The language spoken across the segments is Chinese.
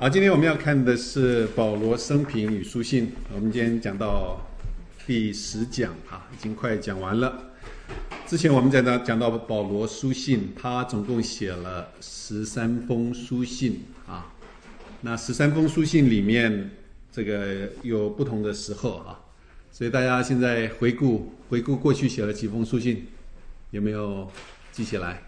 好，今天我们要看的是保罗生平与书信。我们今天讲到第10讲啊，已经快讲完了。之前我们讲到保罗书信，他总共写了13封书信啊。那13封书信里面，这个有不同的时候啊，所以大家现在回顾过去写了几封书信，有没有记起来？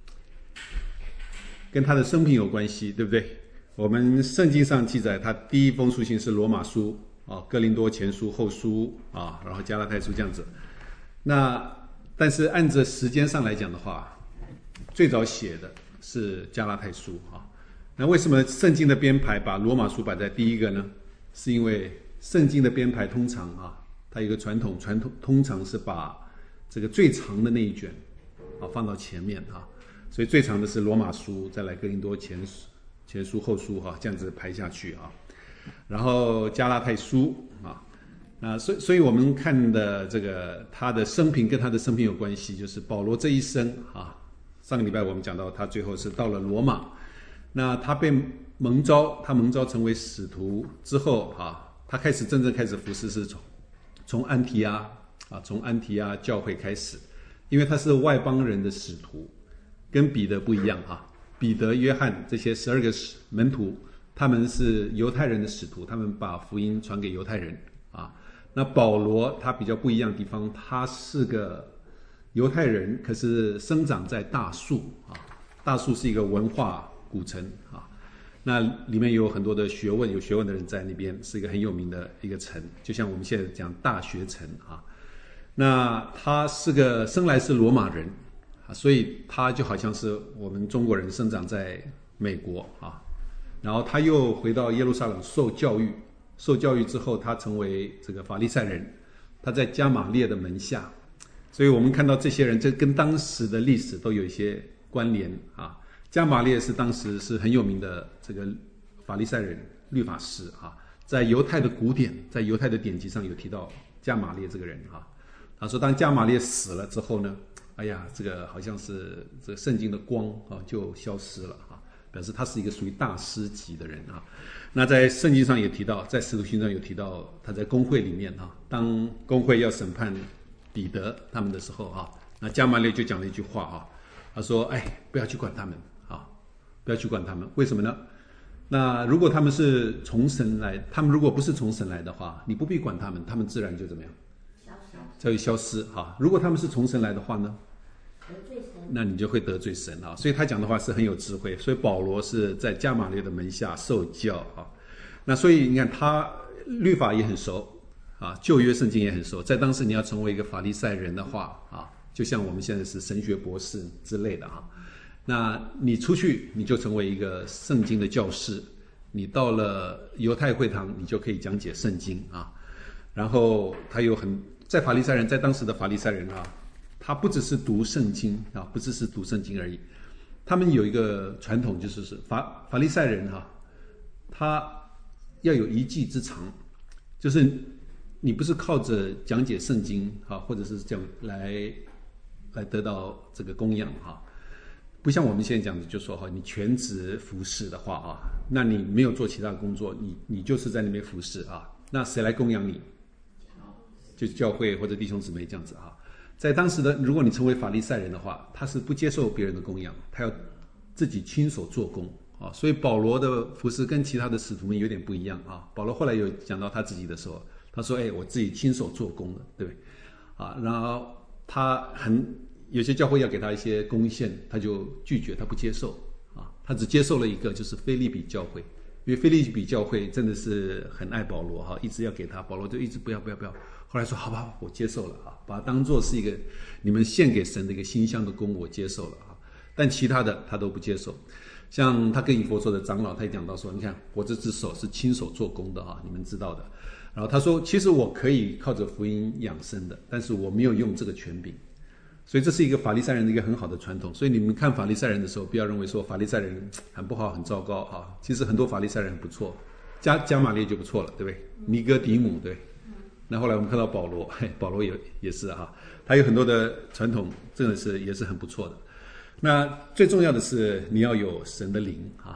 跟他的生平有关系，对不对？我们圣经上记载，他第一封书信是罗马书啊、哥林多前书、后书啊，然后加拉太书这样子。但是按着时间上来讲的话，最早写的是加拉太书啊。那为什么圣经的编排把罗马书摆在第一个呢？是因为圣经的编排通常啊，它有一个传统通常是把这个最长的那一卷啊放到前面啊，所以最长的是罗马书，再来哥林多前书后书哈，这样子排下去啊，然后加拉太书啊，那所以我们看的这个他的生平跟他的生平有关系，就是保罗这一生啊，上个礼拜我们讲到他最后是到了罗马，那他被蒙召成为使徒之后啊，他真正开始服事是从安提阿教会开始，因为他是外邦人的使徒，跟彼得不一样啊。彼得、约翰这些12个门徒，他们是犹太人的使徒，他们把福音传给犹太人啊。那保罗他比较不一样的地方，他是个犹太人，可是生长在大树啊。大树是一个文化古城啊，那里面有很多的学问，有学问的人在那边，是一个很有名的一个城，就像我们现在讲大学城啊。那他生来是罗马人。所以他就好像是我们中国人生长在美国啊，然后他又回到耶路撒冷受教育之后，他成为这个法利赛人，他在加玛列的门下，所以我们看到这些人，这跟当时的历史都有一些关联啊。加玛列是当时是很有名的这个法利赛人、律法师啊，在犹太的古典，在犹太的典籍上有提到加玛列这个人啊。他说，当加玛列死了之后呢？哎呀，这个好像是这个圣经的光啊就消失了啊，表示他是一个属于大师级的人啊。那在圣经上也提到，在使徒行传有提到，他在公会里面啊，当公会要审判彼得他们的时候啊，那加玛列就讲了一句话啊，他说：“哎，不要去管他们啊，不要去管他们，为什么呢？那如果他们是从神来，他们如果不是从神来的话，你不必管他们，他们自然就怎么样？就会消失哈。如果他们是从神来的话呢，那你就会得罪神啊。所以他讲的话是很有智慧。所以保罗是在加玛列的门下受教啊。那所以你看他律法也很熟啊，旧约圣经也很熟。在当时你要成为一个法利赛人的话啊，就像我们现在是神学博士之类的啊，那你出去你就成为一个圣经的教士，你到了犹太会堂你就可以讲解圣经啊。然后他在法利赛人，在当时的法利赛人啊，他不只是读圣经啊，不只是读圣经而已。他们有一个传统，就是法利赛人哈，他要有一技之长，就是你不是靠着讲解圣经啊，或者是这样来得到这个供养哈，不像我们现在讲的，就说哈，你全职服侍的话啊，那你没有做其他工作，你就是在那边服侍啊，那谁来供养你？就是教会或者弟兄姊妹这样子啊。在当时的，如果你成为法利赛人的话，他是不接受别人的供养，他要自己亲手做工啊。所以保罗的服事跟其他的使徒们有点不一样啊。保罗后来有讲到他自己的时候，他说：“哎，我自己亲手做工的，对不对？”啊，然后他有些教会要给他一些贡献，他就拒绝，他不接受啊。他只接受了一个，就是腓立比教会，因为腓立比教会真的是很爱保罗哈，一直要给他，保罗就一直不要。后来说好吧，我接受了啊，把它当作是一个你们献给神的一个馨香的供，我接受了啊。但其他的他都不接受。像他跟以弗所的长老，他也讲到说，你看我这只手是亲手做工的啊，你们知道的。然后他说，其实我可以靠着福音养生的，但是我没有用这个权柄。所以这是一个法利赛人的一个很好的传统。所以你们看法利赛人的时候，不要认为说法利赛人很不好、很糟糕啊。其实很多法利赛人很不错，加玛列就不错了，对不对？尼哥底母，对。那后来我们看到保罗，保罗也是啊，他有很多的传统，真的是也是很不错的。那最重要的是你要有神的灵啊，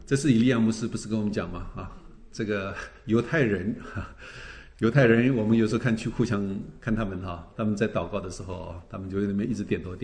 这是以利亚牧师不是跟我们讲吗？这个犹太人，犹太人，我们有时候互相看他们他们在祷告的时候，他们就在那边一直点头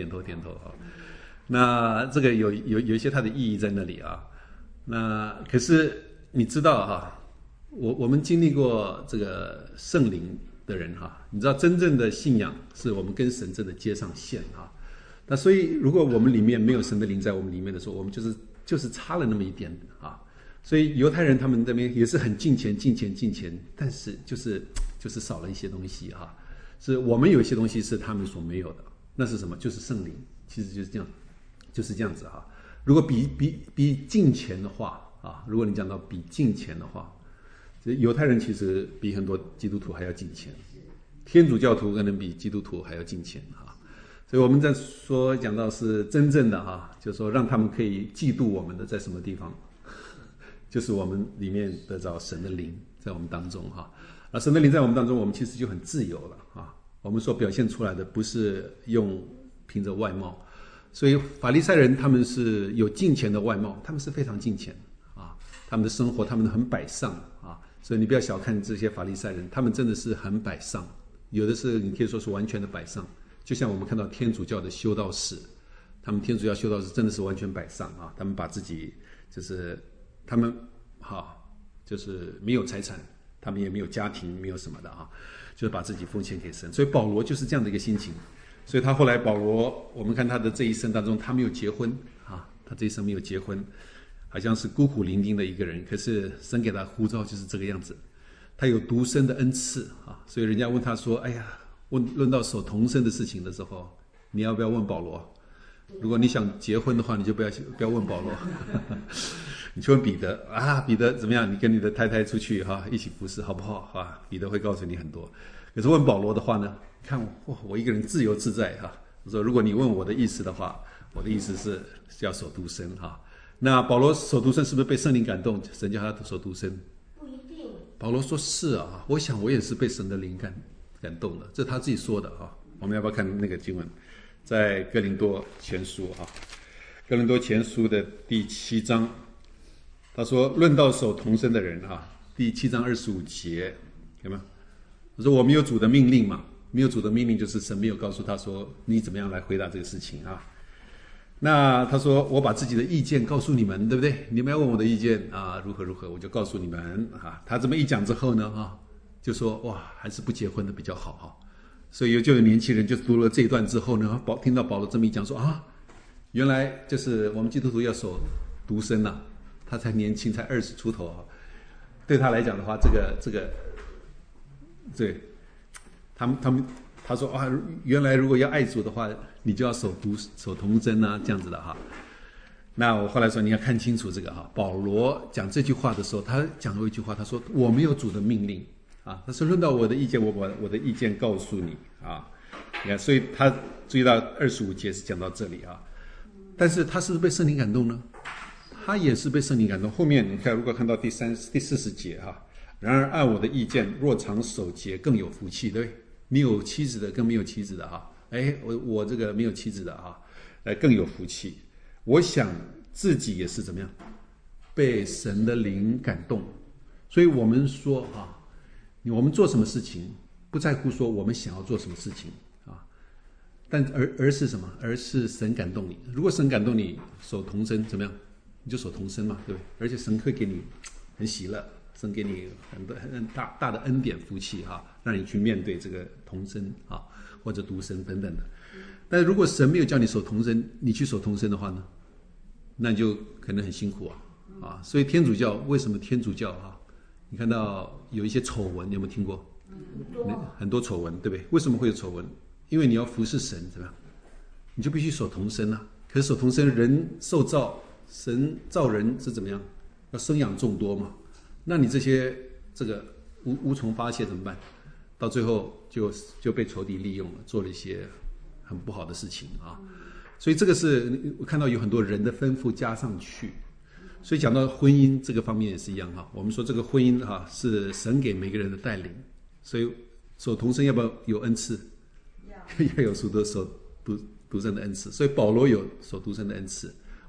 那这个有一些它的意义在那里啊。那可是你知道我们经历过这个圣灵的人你知道真正的信仰是我们跟神真的接上线那所以如果我们里面没有神的灵在我们里面的时候，我们就是差了那么一点所以犹太人他们这边也是很敬虔，但是就是少了一些东西是我们有一些东西是他们所没有的，那是什么？就是圣灵，其实就是这样子如果比敬虔的话如果你讲到比敬虔的话，犹太人其实比很多基督徒还要敬虔，天主教徒可能比基督徒还要敬虔所以我们在讲到是真正的就是说让他们可以嫉妒我们的在什么地方，就是我们里面得着神的灵在我们当中而神的灵在我们当中，我们其实就很自由了我们所表现出来的不是凭着外貌，所以法利赛人他们是有敬虔的外貌，他们是非常敬虔他们的生活他们很摆上所以你不要小看这些法利赛人，他们真的是很摆上，有的是你可以说是完全的摆上，就像我们看到天主教的修道士，他们天主教修道士真的是完全摆上他们把自己就是他们就是没有财产，他们也没有家庭，没有什么的就是把自己奉献给神。所以保罗就是这样的一个心情，所以他后来保罗，我们看他的这一生当中，他没有结婚他这一生没有结婚，好像是孤苦伶仃的一个人，可是神给他呼召就是这个样子。他有独生的恩赐所以人家问他说：“哎呀，论到守童身的事情的时候，你要不要问保罗？如果你想结婚的话，你就不要问保罗。”你去问彼得彼得怎么样？你跟你的太太出去一起服侍好不好彼得会告诉你很多。可是问保罗的话呢，看我一个人自由自在我说如果你问我的意思的话，我的意思是要守独身那保罗守独身是不是被圣灵感动？神叫他守独身？ 不一定。 保罗说是我想我也是被神的灵感动了，这是他自己说的我们要不要看那个经文？在哥林多前书哥林多前书的第7章。他说论到守童身的人第7章25节有没有？他说我没有主的命令嘛，没有主的命令就是神没有告诉他说你怎么样来回答这个事情那他说我把自己的意见告诉你们，对不对？你们要问我的意见如何我就告诉你们他这么一讲之后呢就说哇还是不结婚的比较好所以就有年轻人就读了这一段之后呢，听到保罗这么一讲说原来就是我们基督徒要守独身他才年轻，才20出头对他来讲的话，这个，对，他说原来如果要爱主的话，你就要守童贞这样子的那我后来说你要看清楚这个保罗讲这句话的时候，他讲过一句话，他说我没有主的命令他说论到我的意见，我把我的意见告诉你你看，所以他注意到25节是讲到这里但是他是不是被圣灵感动呢？他也是被圣灵感动。后面你看，如果看到第40节然而按我的意见，若常守节，更有福气，对不对？你有妻子的跟没有妻子的我这个没有妻子的更有福气。我想自己也是怎么样被神的灵感动。所以我们说我们做什么事情不在乎说我们想要做什么事情但而是什么？而是神感动你。如果神感动你守童身怎么样？你就守童身嘛，对不对？而且神会给你很喜乐，神给你很大的恩典福气让你去面对这个童身或者独身等等的。但如果神没有叫你守童身，你去守童身的话呢，那就可能很辛苦所以天主教为什么天主教你看到有一些丑闻，你有没有听过？很多丑闻，对不对？为什么会有丑闻？因为你要服侍神，怎么样？你就必须守童身可是守童身，人受造，神造人是怎么样？要生养众多嘛。那你这个无从发泄怎么办？到最后就被仇敌利用了，做了一些很不好的事情所以这个是我看到有很多人的吩咐加上去。所以讲到婚姻这个方面也是一样我们说这个婚姻是神给每个人的带领。所以守童身要不要有恩赐？要有守独身的恩赐。所以保罗有守独身的恩赐，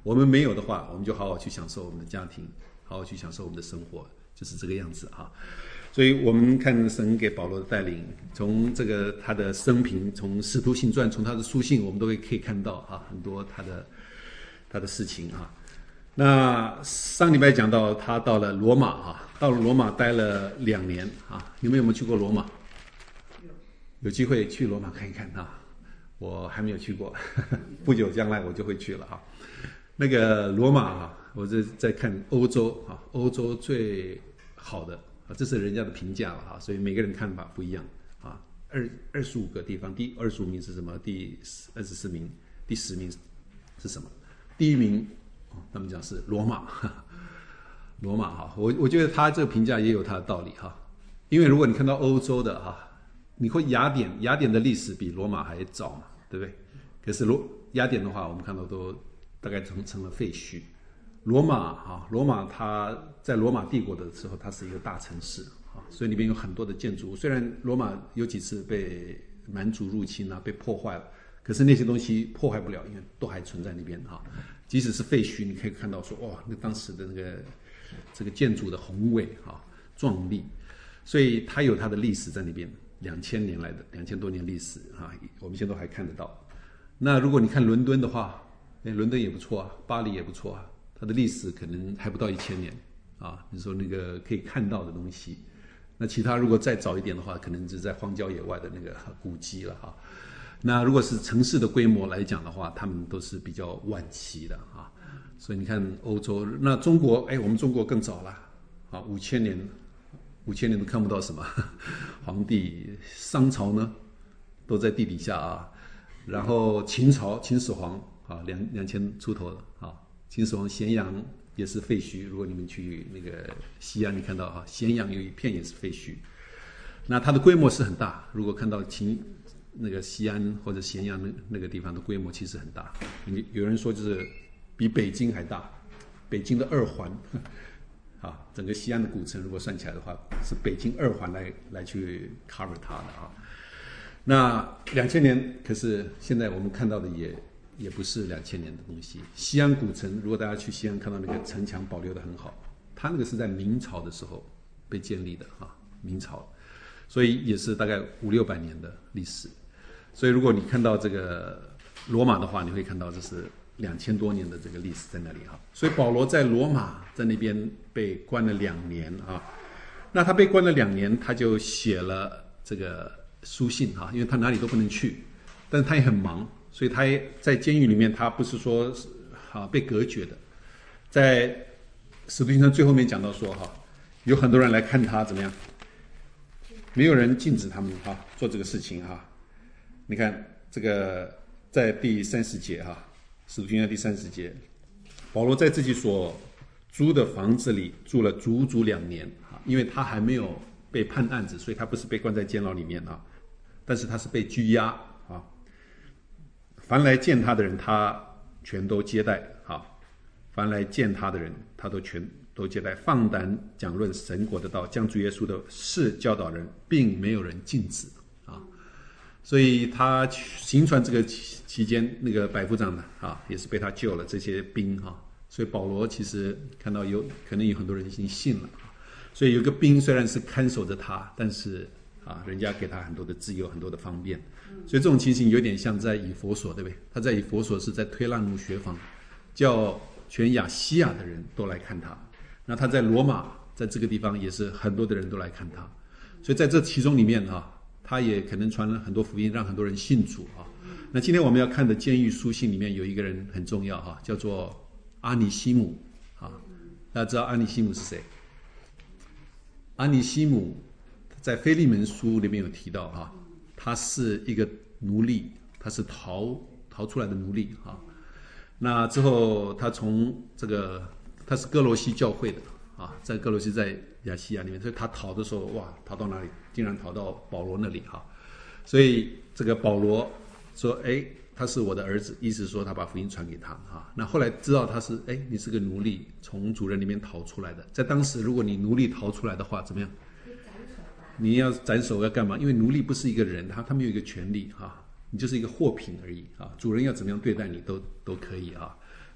我们没有的话，我们就好好去享受我们的家庭，好好去享受我们的生活，就是这个样子哈。所以我们看神给保罗的带领，从这个他的生平，从使徒行传，从他的书信，我们都可以看到啊，很多他的事情啊。那上礼拜讲到他到了罗马啊，到了罗马待了2年啊。你们有没有去过罗马？有机会去罗马看一看啊。我还没有去过，不久将来我就会去了哈。那个罗马啊，我在看欧洲啊，欧洲最好的啊，这是人家的评价了哈，所以每个人看法不一样啊。25个地方，第25名是什么？第24名，第10名是什么？第1名。他们讲是罗马，罗马哈，我觉得他这个评价也有他的道理哈，因为如果你看到欧洲的哈，你会雅典的历史比罗马还早嘛，对不对？可是雅典的话，我们看到都大概成了废墟。罗马它在罗马帝国的时候，它是一个大城市啊，所以里面有很多的建筑物。虽然罗马有几次被蛮族入侵啊，被破坏了，可是那些东西破坏不了，因为都还存在那边哈。即使是废墟，你可以看到说，哇，那当时的这个建筑的宏伟啊、壮丽，所以它有它的历史在那边，2000年来的2000多年历史啊，我们现在都还看得到。那如果你看伦敦的话，伦敦也不错啊，巴黎也不错啊，它的历史可能还不到1000年啊。你说那个可以看到的东西，那其他如果再早一点的话，可能是在荒郊野外的那个古迹了哈。那如果是城市的规模来讲的话，他们都是比较晚期的啊，所以你看欧洲，那中国，我们中国更早了啊，5000年都看不到什么皇帝，商朝呢都在地底下啊，然后秦始皇啊，2000出头了啊，秦始皇咸阳也是废墟，如果你们去那个西安，你看到啊，咸阳有一片也是废墟，那它的规模是很大，如果看到那个西安或者咸阳那个地方的规模其实很大，有人说就是比北京还大，北京的2环啊，整个西安的古城如果算起来的话，是北京2环来去 cover 它的啊。那2000年，可是现在我们看到的也不是2000年的东西。西安古城，如果大家去西安看到那个城墙保留得很好，它那个是在明朝的时候被建立的啊，明朝，所以也是大概500-600年的历史。所以如果你看到这个罗马的话，你会看到这是2000多年的这个历史在那里哈。所以保罗在罗马在那边被关了2年啊。那他被关了2年，他就写了这个书信哈，因为他哪里都不能去，但他也很忙，所以他也在监狱里面，他不是说被隔绝的。在使徒行传最后面讲到说哈，有很多人来看他怎么样，没有人禁止他们做这个事情哈。你看这个在第30节哈，使徒行传第30节，保罗在自己所租的房子里住了足足2年啊，因为他还没有被判案子，所以他不是被关在监牢里面啊，但是他是被拘押啊。凡来见他的人，他全都接待啊，凡来见他的人，他都全都接待，放胆讲论神国的道，将主耶稣的事教导人，并没有人禁止啊。所以他行传这个期间，那个百夫长呢也是被他救了这些兵所以保罗其实看到可能有很多人已经信了所以有个兵虽然是看守着他，但是人家给他很多的自由，很多的方便。所以这种情形有点像在以弗所，对不对？他在以弗所是在推让奴学坊，叫全亚细亚的人都来看他。那他在罗马，在这个地方也是很多的人都来看他。所以在这其中里面他也可能传了很多福音，让很多人信主那今天我们要看的监狱书信里面有一个人很重要叫做阿尼西姆大家知道阿尼西姆是谁？阿尼西姆在腓利门书里面有提到他是一个奴隶，他是逃出来的奴隶那之后他从他是哥罗西教会的在哥罗西在亚细亚里面，所以他逃的时候逃到哪里？竟然逃到保罗那里所以这个保罗说他是我的儿子，意思说他把福音传给他那后来知道他是你是个奴隶，从主人里面逃出来的。在当时如果你奴隶逃出来的话怎么样？你要斩首要干嘛？因为奴隶不是一个人，他没有一个权利你就是一个货品而已主人要怎么样对待你都可以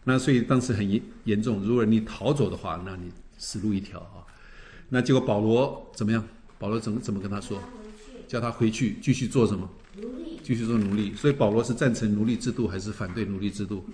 那所以当时很严重，如果你逃走的话，那你死路一条啊。那结果保罗怎么样？保罗怎么跟他说？叫他回去继续做什么？继续做奴隶。所以保罗是赞成奴隶制度还是反对奴隶制度？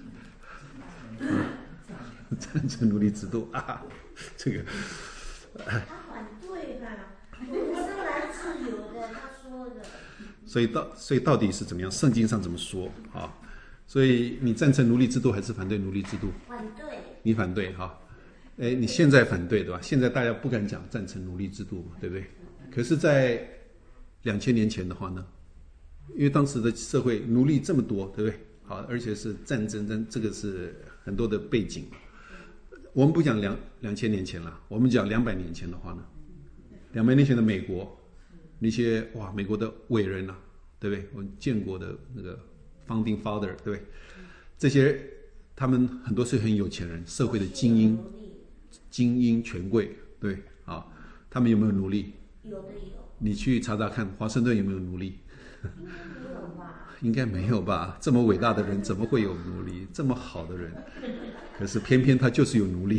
赞成奴隶制度啊，这个。 他反对吧？我们生来自由的，他说的。 所以到底是怎么样？圣经上怎么说啊？所以你赞成奴隶制度还是反对奴隶制度？ 反对。你反对哈？你现在反对对吧？现在大家不敢讲赞成奴隶制度嘛，对不对？可是，在2000年前的话呢，因为当时的社会奴隶这么多，对不对？好，而且是战争，这个是很多的背景。我们不讲2000年前了，我们讲200年前的话呢，200年前的美国，那些美国的伟人啊，对不对？我们建国的那个 founding father， 对不对？这些他们很多是很有钱人，社会的精英权贵，对啊，他们有没有奴隶？ 有的有。 你去查查看，华盛顿有没有奴隶？ 应该没有吧？ 应该没有吧？这么伟大的人怎么会有奴隶？这么好的人，可是偏偏他就是有奴隶。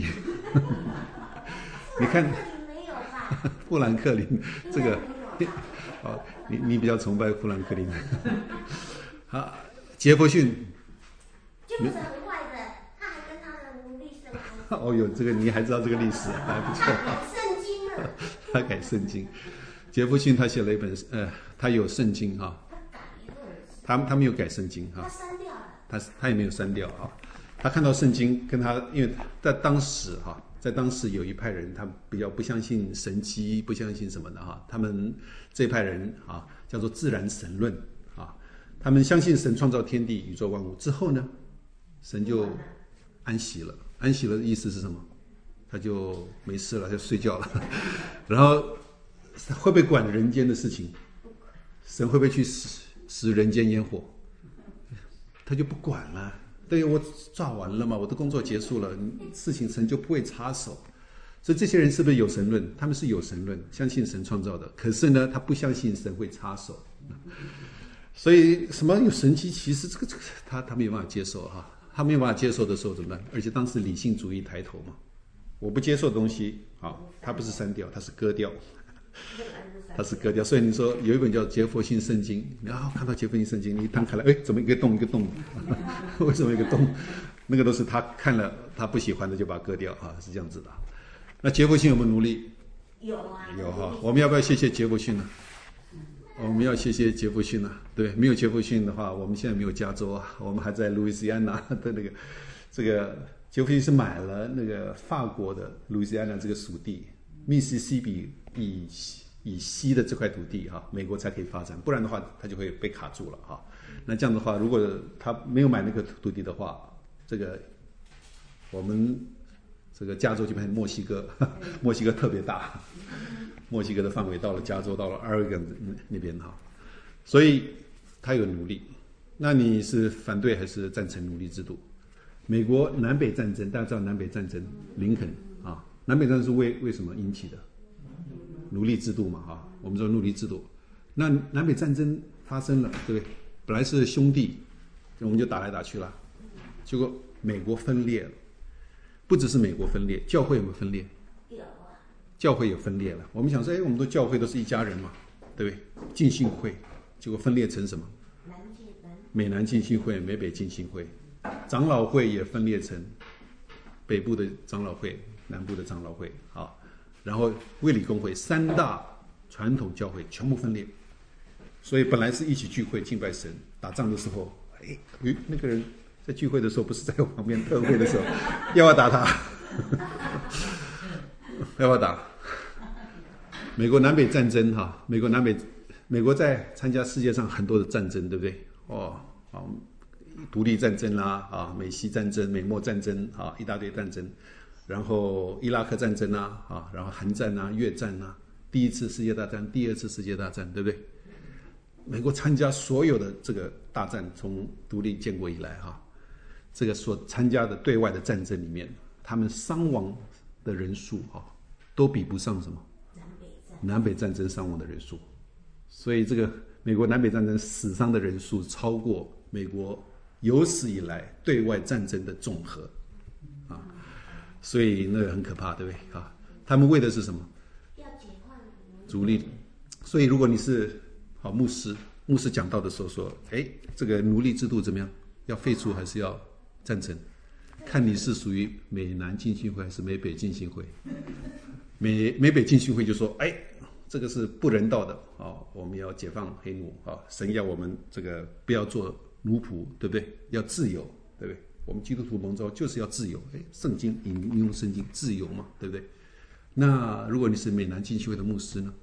你看， 没有吧？ 富兰克林这个，你比较崇拜富兰克林。好，杰弗逊就是很坏的，他还跟他的奴隶生活。 哦哟，这个你还知道这个历史，还不错。 他改圣经了。 他改圣经。杰弗逊他写了一本，他有圣经啊。他没有改圣经哈。 他删掉了。 他也没有删掉啊。他看到圣经跟他，因为在当时有一派人，他比较不相信神迹，不相信什么的哈。他们这一派人啊，叫做自然神论啊。他们相信神创造天地宇宙万物之后呢，神就安息了。安息了的意思是什么？他就没事了，就睡觉了。然后会不会管人间的事情？神会不会去使人间烟火？他就不管了。对，我抓完了嘛，我的工作结束了，事情神就不会插手。所以这些人是不是有神论？他们是有神论，相信神创造的。可是呢，他不相信神会插手。所以什么有神迹，其实这个他没有办法接受哈。他没有办法接受的时候怎么办？而且当时理性主义抬头嘛，我不接受的东西啊，他不是删掉，他是割掉。它是割掉，所以你说有一本叫《杰佛逊圣经》，然后看到杰佛逊圣经，你一摊开来，怎么一个洞一个洞？为什么一个洞？那个都是他看了他不喜欢的就把它割掉啊，是这样子的。那杰佛逊有没有奴隶？ 有啊。 有哈。我们要不要谢谢杰佛逊呢？我们要谢谢杰佛逊啊。对，没有杰佛逊的话，我们现在没有加州啊，我们还在路易斯安那的那个这个杰佛逊是买了那个法国的路易斯安那这个属地。密西西比以西的这块土地哈，美国才可以发展，不然的话它就会被卡住了哈。那这样的话，如果他没有买那个土地的话，这个我们这个加州就变成墨西哥，墨西哥特别大，墨西哥的范围到了加州，到了Oregon那边哈，所以他有奴隶。那你是反对还是赞成奴隶制度？美国南北战争，大家知道南北战争，林肯啊。南北战争是为什么引起的？奴隶制度嘛，哈，我们说奴隶制度。那南北战争发生了，对不对？本来是兄弟，我们就打来打去了，结果美国分裂了。不只是美国分裂，教会有没有分裂？ 有啊。 教会也分裂了。我们想说，我们都教会都是一家人嘛，对不对？浸信会，结果分裂成什么？美南浸信会、美北浸信会，长老会也分裂成北部的长老会。南部的长老会啊，然后卫理公会3大传统教会全部分裂，所以本来是一起聚会敬拜神，打仗的时候，那个人在聚会的时候不是在我旁边，特会的时候要不要打他？要不要打？美国南北战争哈，美国在参加世界上很多的战争，对不对？独立战争啦啊，美西战争、美墨战争啊，一大堆战争。然后伊拉克战争啊，然后韩战啊、越战啊，第一次世界大战、第二次世界大战，对不对？美国参加所有的这个大战，从独立建国以来哈，这个所参加的对外的战争里面，他们伤亡的人数哈，都比不上什么南北战争伤亡的人数。所以这个美国南北战争死伤的人数超过美国有史以来对外战争的总和啊，所以那个很可怕，对不对啊？他们为的是什么？ 要解放逐利。所以如果你是好牧师讲道的时候说，哎，这个奴隶制度怎么样？要废除还是要赞成？看你是属于美南浸信会还是美北浸信会。美北浸信会就说，哎，这个是不人道的啊，我们要解放黑奴啊，神要我们这个不要做奴仆，对不对？要自由，对不对？我们基督徒蒙召就是要自由，哎，圣经引用圣经自由嘛，对不对？那如果你是美南浸信会的牧师呢？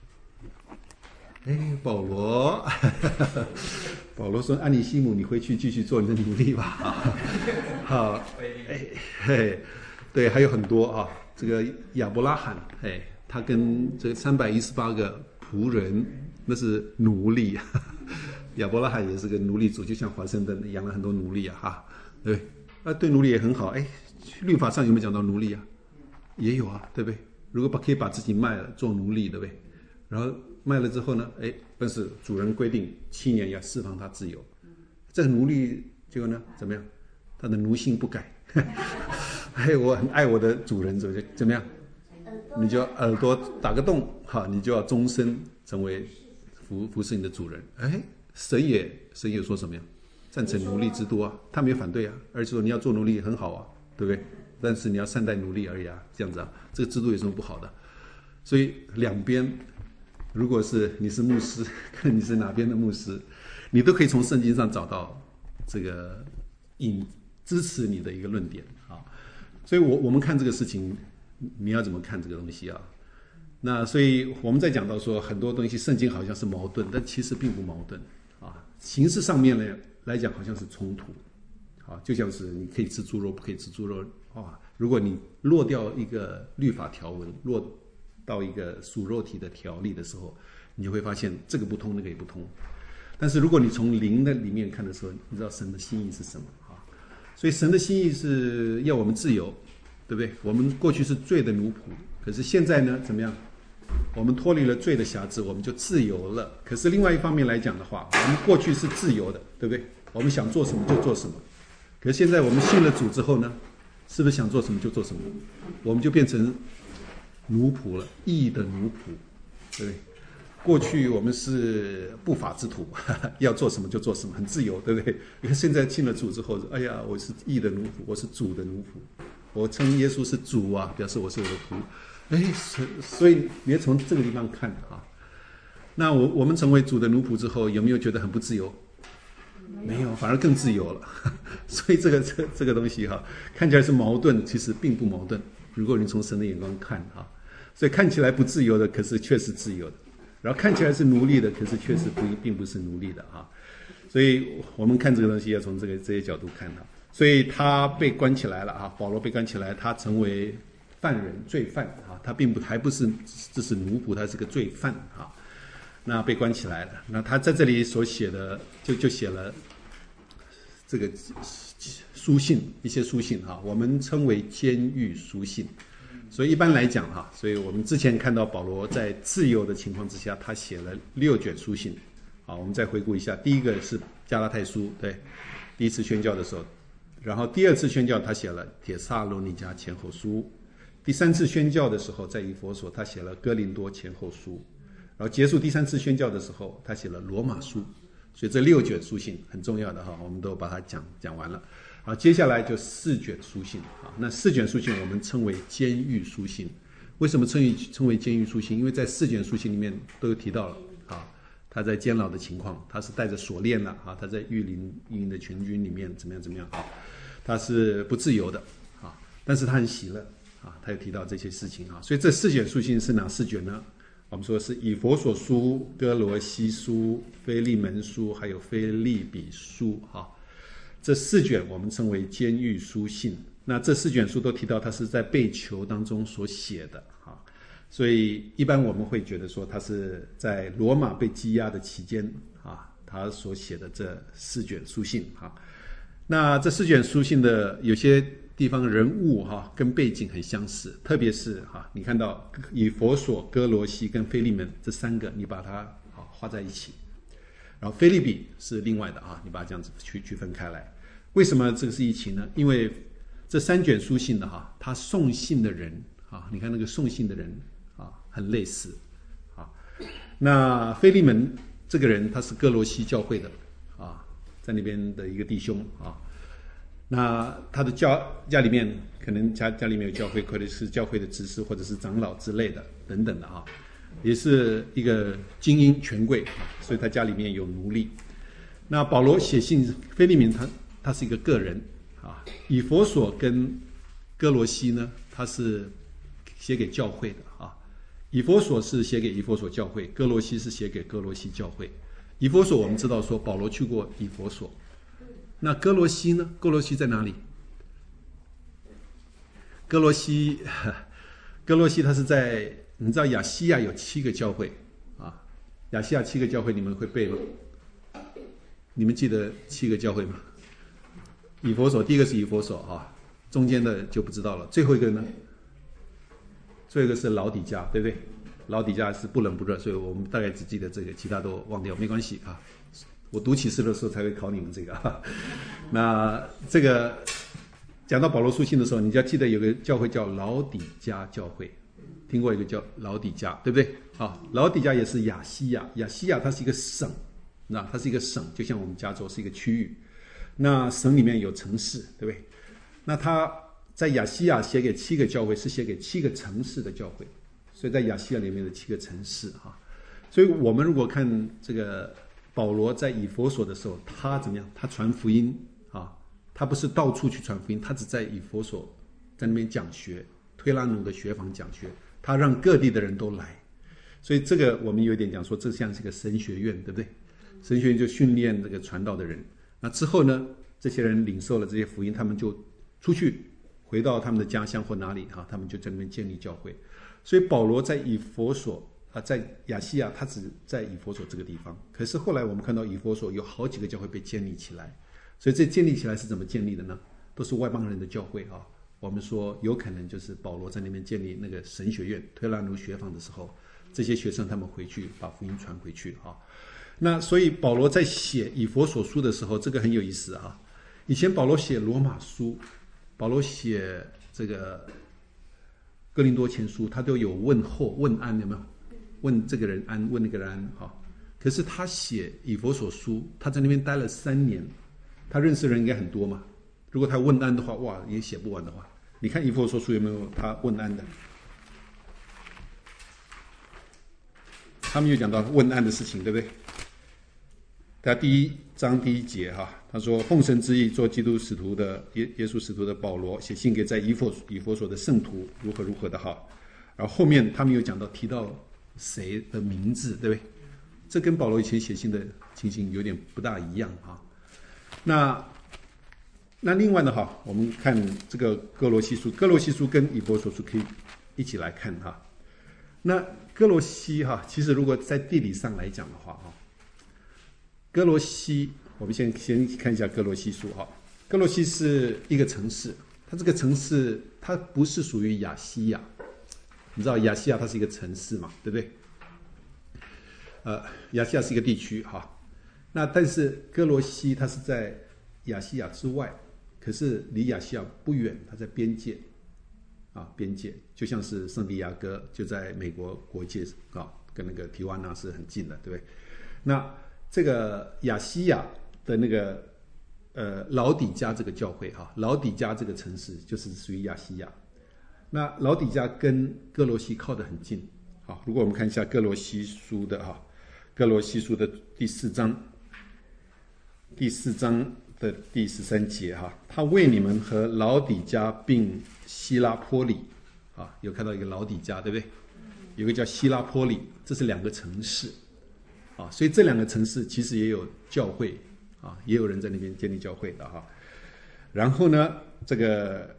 哎，保罗说：“安尼西姆，你回去继续做你的奴隶吧。”好，嘿，对，还有很多啊。这个亚伯拉罕，他跟这个318个仆人，那是奴隶。亚伯拉罕也是个奴隶主，就像华盛顿养了很多奴隶啊，哈，对，对奴隶也很好。哎，律法上有没有讲到奴隶啊？也有啊，对不对？如果可以把自己卖了做奴隶，对不对？然后卖了之后呢，哎，但是主人规定7年要释放他自由。这个奴隶结果呢怎么样？他的奴性不改。哎，我很爱我的主人，怎么样？你就要耳朵打个洞，哈，你就要终身成为服侍你的主人。哎，神也说什么呀？赞成奴隶制度啊，他没有反对啊，而且说你要做奴隶很好啊，对不对？但是你要善待奴隶而已啊，这样子啊，这个制度有什么不好的？所以两边。如果是你是牧师，看你是哪边的牧师，你都可以从圣经上找到这个支持你的一个论点啊。所以我们看这个事情，你要怎么看这个东西啊？那所以我们在讲到说很多东西，圣经好像是矛盾，但其实并不矛盾啊。形式上面呢来讲好像是冲突啊，就像是你可以吃猪肉，不可以吃猪肉啊。如果你落掉一个律法条文，落到一个属肉体的条例的时候，你会发现这个不通，那个也不通。但是如果你从灵的里面看的时候，你知道神的心意是什么啊？所以神的心意是要我们自由，对不对？我们过去是罪的奴仆，可是现在呢，怎么样？我们脱离了罪的辖制，我们就自由了。可是另外一方面来讲的话，我们过去是自由的，对不对？我们想做什么就做什么。可是现在我们信了主之后呢，是不是想做什么就做什么？我们就变成奴仆了，义的奴仆，对不对？过去我们是不法之徒，要做什么就做什么，很自由，对不对？你看现在信了主之后，哎呀，我是义的奴仆，我是主的奴仆，我称耶稣是主啊，表示我是我的仆。哎，所以你要从这个地方看啊。那我们成为主的奴仆之后，有没有觉得很不自由？没有，反而更自由了。所以这个东西哈，看起来是矛盾，其实并不矛盾。如果你从神的眼光看哈，所以看起来不自由的，可是却是自由的；然后看起来是奴隶的，可是确实并不是奴隶的哈。所以我们看这个东西要从这些角度看哈。所以他被关起来了啊，保罗被关起来，他成为犯人、罪犯啊，他还不是这是奴仆，他是个罪犯啊。那被关起来了，那他在这里所写的就写了这个书信，一些书信哈，我们称为监狱书信。所以一般来讲哈，所以我们之前看到保罗在自由的情况之下，他写了6卷书信。好，我们再回顾一下，第一个是加拉太书，对，第一次宣教的时候，然后第二次宣教他写了帖撒罗尼迦前后书，第三次宣教的时候在以弗所他写了哥林多前后书，然后结束第3次宣教的时候他写了罗马书。所以这6卷书信很重要的哈，我们都把它讲完了。好，接下来就4卷书信啊。那4卷书信我们称为监狱书信。为什么称为监狱书信？因为在4卷书信里面都有提到了啊，他在监牢的情况，他是带着锁链了啊，他在御林的全军里面怎么样啊，他是不自由的啊，但是他很喜乐啊，他有提到这些事情啊。所以这4卷书信是哪4卷呢？我们说是以弗所书、哥罗西书、腓利门书，还有腓利比书哈。这4卷我们称为监狱书信。那这4卷书都提到他是在被囚当中所写的哈，所以一般我们会觉得说他是在罗马被羁押的期间啊，他所写的这4卷书信哈。那这4卷书信的有些地方人物哈跟背景很相似，特别是哈，你看到以弗所、哥罗西跟腓利门这3个，你把它画在一起，然后腓利比是另外的啊，你把它这样子区分开来。 为什么这个是一起呢？因为这3卷书信的他送信的人你看那个送信的人很类似那腓利门这个人他是哥罗西教会的在那边的一个弟兄那他的家里面可能家里面有教会，或者是教会的执事，或者是长老之类的等等的也是一个精英权贵所以他家里面有奴隶。那保罗写信腓利门他是一个个人以弗所跟哥罗西呢，他是写给教会的以弗所是写给以弗所教会，哥罗西是写给哥罗西教会。以弗所我们知道说保罗去过以弗所，那哥罗西呢？哥罗西在哪里？哥罗西它是在，你知道亚细亚有7个教会亚细亚7个教会你们会背吗？你们记得7个教会吗？以弗所第一个是以弗所中间的就不知道了。最后一个呢？最后一个是老底嘉，对不对？老底嘉是不冷不热，所以我们大概只记得这个，其他都忘掉，没关系我读启示的时候才会考你们这个那这个讲到保罗书信的时候，你就要记得有个教会叫老底嘉教会，听过一个叫老底嘉，对不对？老底嘉也是亚细亚，亚细亚它是一个省，那它是一个省，就像我们加州是一个区域，那省里面有城市，对不对？那他在亚细亚写给7个教会，是写给7个城市的教会，所以在亚细亚里面的7个城市所以我们如果看这个保罗在以弗所的时候，他怎么样？他传福音他不是到处去传福音，他只在以弗所在那边讲学，推拉努的学坊讲学，他让各地的人都来。所以这个我们有点讲说，这像是个神学院，对不对？神学院就训练这个传道的人。那之后呢，这些人领受了这些福音，他们就出去回到他们的家乡或哪里他们就在那边建立教会。所以保罗在以弗所在亚细亚，他只在以弗所这个地方。可是后来我们看到以弗所有好几个教会被建立起来，所以这建立起来是怎么建立的呢？都是外邦人的教会我们说有可能就是保罗在那边建立那个神学院推拉努学坊的时候，这些学生他们回去把福音传回去那所以保罗在写以弗所书的时候，这个很有意思以前保罗写罗马书，保罗写这个哥林多前书，他都有问候问安，有没有？问这个人安，问那个人安可是他写以弗所书，他在那边待了3年，他认识的人应该很多嘛。如果他问安的话，哇，也写不完的话。你看以弗所书有没有他问安的？他们有讲到问安的事情，对不对？他第1章第1节他说奉神之意做基督使徒的耶稣使徒的保罗写信给在以弗所的圣徒如何如何的然后后面他们有讲到提到谁的名字，对不对？这跟保罗以前写信的情形有点不大一样那另外呢我们看这个哥罗西书跟以弗所书可以一起来看那哥罗西其实如果在地理上来讲的话哥罗西，我们先看一下哥罗西书哥罗西是一个城市，它这个城市它不是属于亚细亚，你知道亚细亚它是一个城市嘛，对不对？亚细亚是一个地区那但是哥罗西它是在亚细亚之外，可是离亚细亚不远，它在边界边界就像是圣地亚哥就在美国国界跟那个提瓦纳是很近的，对不对？那这个亚细亚的那个老底嘉这个教会老底嘉这个城市就是属于亚细亚。那老底嘉跟哥罗西靠得很近如果我们看一下哥罗西书的第4章的第13节他为你们和老底嘉并希拉波里有看到一个老底嘉，对不对？有个叫希拉波里，这是2个城市所以这2个城市其实也有教会也有人在那边建立教会的然后呢这个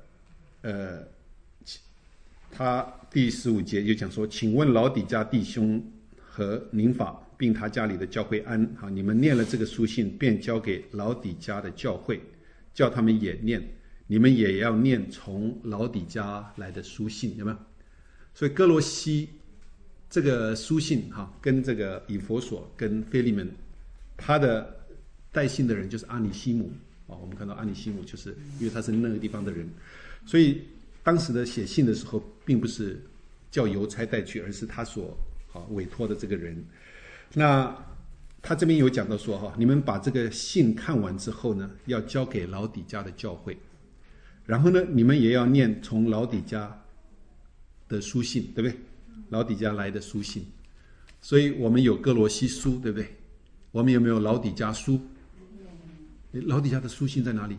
他第15节就讲说，请问老底嘉弟兄和宁法并他家里的教会安你们念了这个书信，便交给老底嘉的教会，叫他们也念，你们也要念从老底嘉来的书信，有没有？所以哥罗西这个书信跟这个以弗所跟腓利门，他的带信的人就是阿尼西姆我们看到安尼西姆就是因为他是那个地方的人，所以当时的写信的时候，并不是叫邮差带去，而是他所委托的这个人。那他这边有讲到说你们把这个信看完之后呢，要交给老底嘉的教会，然后呢，你们也要念从老底嘉的书信，对不对？老底嘉来的书信，所以我们有哥罗西书，对不对？我们有没有老底嘉书？老底嘉的书信在哪里？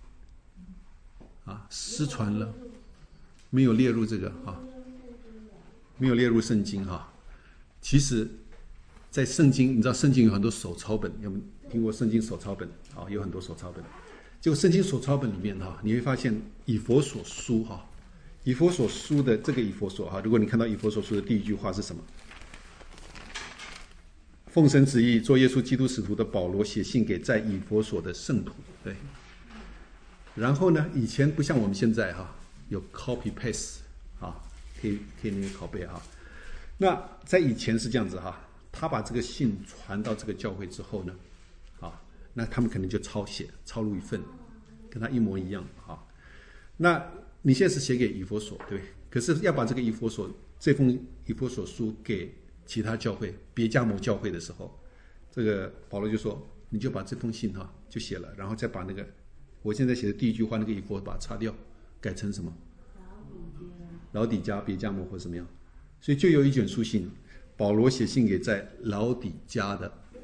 失传了，没有列入这个没有列入圣经其实在圣经，你知道圣经有很多手抄本，有没有听过圣经手抄本？有很多手抄本。结果圣经手抄本里面你会发现以弗所书以弗所书的这个以弗所如果你看到以弗所书的第一句话是什么？奉神旨意做耶稣基督使徒的保罗写信给在以弗所的圣徒，对。然后呢，以前不像我们现在有 copy paste 可以那个拷贝那在以前是这样子他把这个信传到这个教会之后呢，那他们可能就抄录一份，跟他一模一样那你现在是写给以弗所，对不对？可是要把这个这封以弗所书给其他教会，别加摩教会的时候，这个保罗就说，你就把这封信就写了，然后再把那个我现在写的第一句话那个以弗把它擦掉，改成什么？老底嘉、别加摩或怎么样？所以就有一卷书信，保罗写信给在老底嘉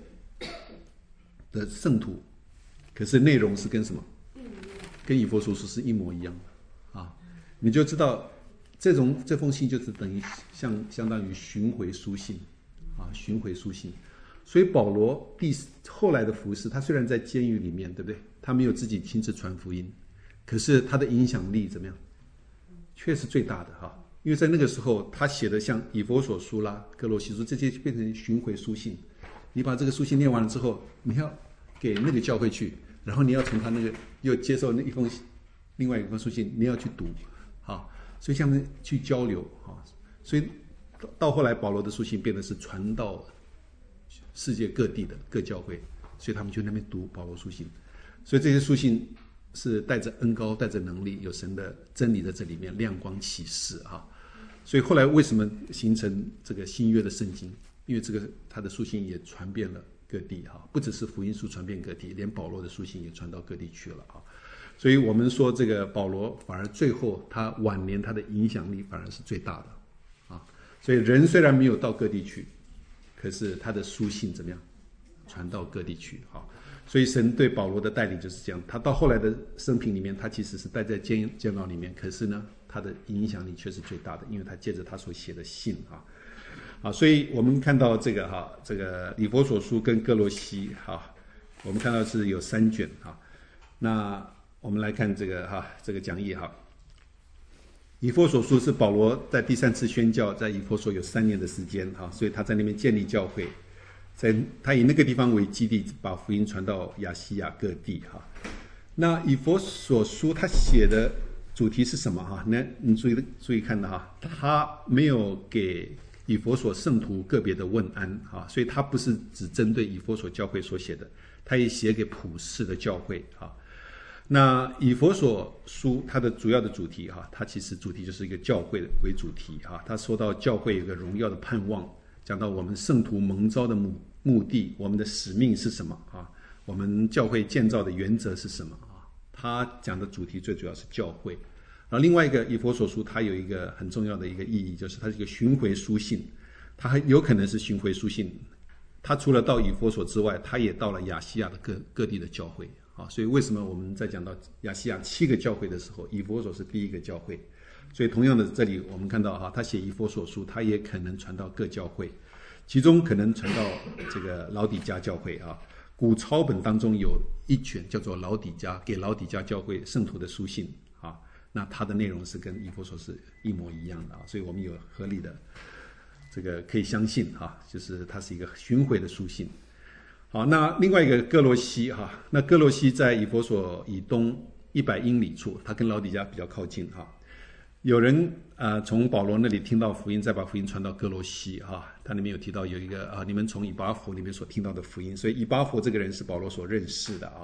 的圣徒，可是内容是跟什么？跟以弗所书是一模一样的你就知道这封信就是等于相当于巡回书信巡回书信。所以保罗后来的服事，他虽然在监狱里面，对不对？他没有自己亲自传福音，可是他的影响力怎么样？却是最大的因为在那个时候他写的像以弗所书啦、哥罗西书这些变成巡回书信，你把这个书信念完了之后，你要给那个教会去，然后你要从他那个又接受那另外一封书信，你要去读所以像去交流所以到后来保罗的书信变得是传到世界各地的各教会，所以他们就那边读保罗书信，所以这些书信是带着恩膏、带着能力，有神的真理在这里面亮光启示所以后来为什么形成这个新约的圣经？因为这个他的书信也传遍了各地不只是福音书传遍各地，连保罗的书信也传到各地去了所以我们说这个保罗反而最后他晚年他的影响力反而是最大的所以人虽然没有到各地去，可是他的书信怎么样传到各地去所以神对保罗的带领就是这样，他到后来的生平里面，他其实是待在监牢里面，可是呢他的影响力却是最大的，因为他借着他所写的信所以我们看到这个以弗所书跟哥罗西我们看到是有3卷那我们来看这个讲义以弗所书是保罗在第3次宣教，在以弗所有3年的时间所以他在那边建立教会，他以那个地方为基地，把福音传到亚细亚各地那以弗所书他写的主题是什么那你注意看的他没有给以弗所圣徒个别的问安所以他不是只针对以弗所教会所写的，他也写给普世的教会那以弗所书它的主要的主题它其实主题就是一个教会为主题他说到教会有个荣耀的盼望，讲到我们圣徒蒙召的目的，我们的使命是什么我们教会建造的原则是什么他讲的主题最主要是教会。然后另外一个以弗所书它有一个很重要的一个意义，就是它是一个巡回书信，它还有可能是巡回书信，它除了到以弗所之外，它也到了亚细亚的各地的教会所以为什么我们在讲到亚细亚7个教会的时候，以弗所是第一个教会？所以同样的，这里我们看到他写以弗所书，他也可能传到各教会，其中可能传到这个老底嘉教会古抄本当中有一卷叫做老底嘉，给老底嘉教会圣徒的书信那它的内容是跟以弗所是一模一样的所以我们有合理的这个可以相信就是它是一个巡回的书信。好，那另外一个哥罗西那哥罗西在以弗所以东100英里处，它跟老底嘉比较靠近有人从保罗那里听到福音，再把福音传到哥罗西他里面有提到有一个你们从以巴弗里面所听到的福音，所以以巴弗这个人是保罗所认识的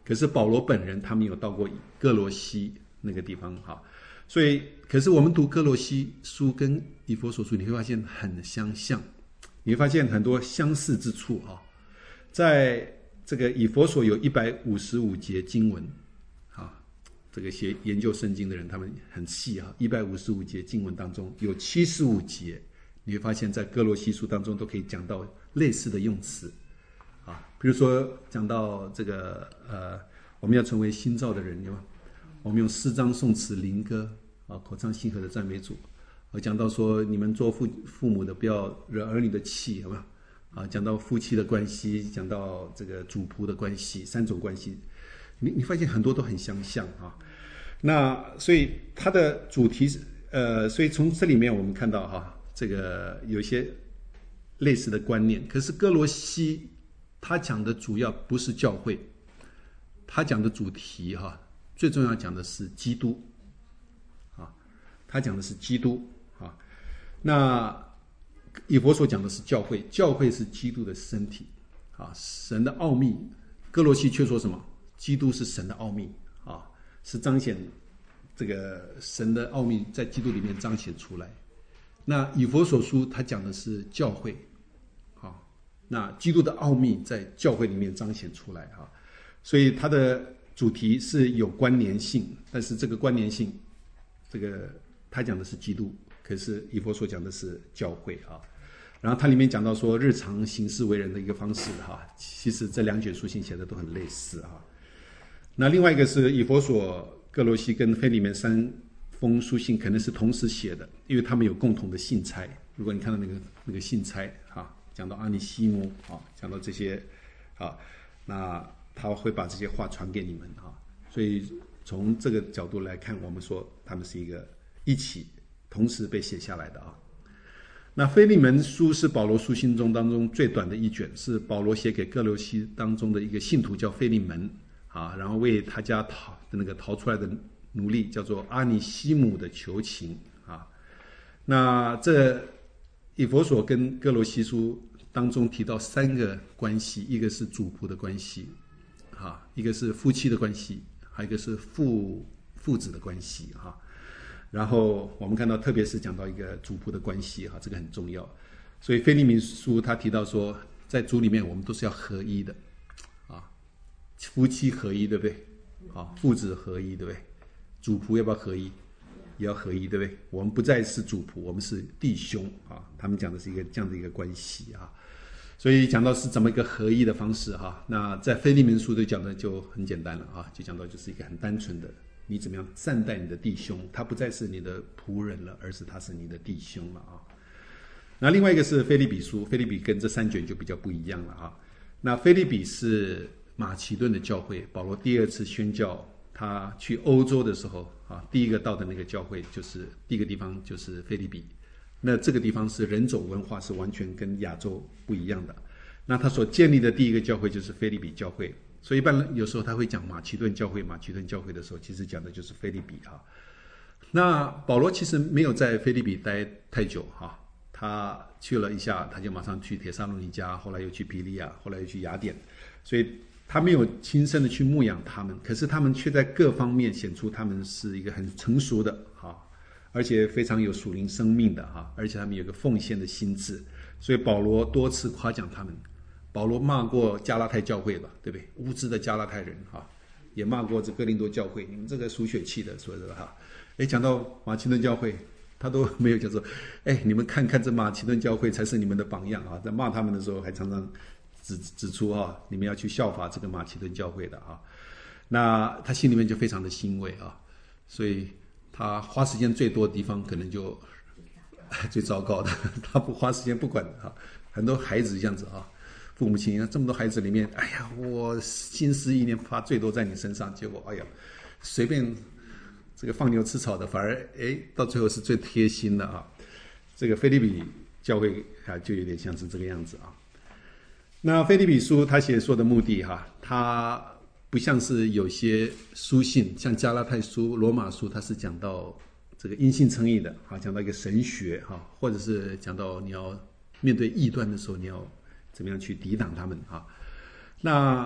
可是保罗本人他没有到过哥罗西那个地方哈，所以可是我们读哥罗西书跟以弗所书，你会发现很相像，你会发现很多相似之处哈。在这个以弗所有155节经文啊，这个些研究圣经的人他们很细啊，155节经文当中有75节，你会发现在哥罗西书当中都可以讲到类似的用词啊，比如说讲到这个我们要成为新造的人，对吗？我们用诗章、颂词、灵歌啊，口唱心和的赞美主。讲到说你们做父母的不要惹儿女的气，好吗？啊，讲到夫妻的关系，讲到这个主仆的关系，3种关系，你发现很多都很相像啊。那所以它的主题是所以从这里面我们看到哈，这个有一些类似的观念。可是哥罗西他讲的主要不是教会，他讲的主题哈，最重要讲的是基督啊，他讲的是基督啊。那以弗所讲的是教会，教会是基督的身体啊，神的奥秘。哥罗西却说什么？基督是神的奥秘啊，是彰显这个神的奥秘在基督里面彰显出来。那以弗所书他讲的是教会啊，那基督的奥秘在教会里面彰显出来啊，所以它的主题是有关联性，但是这个关联性，这个他讲的是基督，可是以弗所讲的是教会啊。然后它里面讲到说日常行事为人的一个方式哈，其实这2卷书信写的都很类似啊。那另外一个是以弗所、哥罗西跟腓利门3封书信可能是同时写的，因为他们有共同的信差。如果你看到那个信差啊，讲到阿尼西姆啊，讲到这些啊，那他会把这些话传给你们啊。所以从这个角度来看，我们说他们是一起同时被写下来的啊。那腓利门书是保罗书信当中最短的一卷，是保罗写给哥罗西当中的一个信徒叫腓利门啊，然后为他家逃出来的奴隶叫做阿尼西姆的求情啊。那这以弗所跟哥罗西书当中提到3个关系，一个是主仆的关系啊，一个是夫妻的关系，还有一个是父子的关系啊。然后我们看到特别是讲到一个主仆的关系哈，这个很重要。所以腓利门书他提到说，在主里面我们都是要合一的啊，夫妻合一，对不对？啊，父子合一，对不对？主仆要不要合一？也要合一，对不对？我们不再是主仆，我们是弟兄啊。他们讲的是一个这样的一个关系啊。所以讲到是怎么一个合一的方式哈，那在腓利门书就讲的就很简单了啊，就讲到就是一个很单纯的。你怎么样善待你的弟兄，他不再是你的仆人了，而是他是你的弟兄了啊。那另外一个是腓立比书，腓立比跟这3卷就比较不一样了啊。那腓立比是马其顿的教会，保罗第2次宣教，他去欧洲的时候啊，第一个到的那个教会就是第一个地方就是腓立比。那这个地方是人种文化是完全跟亚洲不一样的。那他所建立的第一个教会就是腓立比教会。所以一般人有时候他会讲马其顿教会的时候，其实讲的就是腓立比哈。那保罗其实没有在腓立比待太久哈，他去了一下，他就马上去帖撒罗尼迦，后来又去比利亚，后来又去雅典，所以他没有亲身的去牧养他们，可是他们却在各方面显出他们是一个很成熟的哈，而且非常有属灵生命的哈，而且他们有个奉献的心智，所以保罗多次夸奖他们。保罗骂过加拉太教会吧，对不对？无知的加拉太人哈，也骂过这哥林多教会，你们这个属血气的，说的哈。讲到马其顿教会，他都没有讲说，你们看看这马其顿教会才是你们的榜样啊。在骂他们的时候，还常常指出啊，你们要去效法这个马其顿教会的啊。那他心里面就非常的欣慰啊，所以他花时间最多的地方，可能就最糟糕的，他不花时间不管啊，很多孩子这样子啊。父母亲这么多孩子里面，我心思意念花最多在你身上，结果随便这个放牛吃草的，反而到最后是最贴心的啊。这个腓立比教会啊，就有点像是这个样子啊。那腓立比书他写说的目的哈，他不像是有些书信，像加拉太书、罗马书，他是讲到这个因信称义的啊，讲到一个神学哈，或者是讲到你要面对异端的时候，你要怎么样去抵挡他们啊？那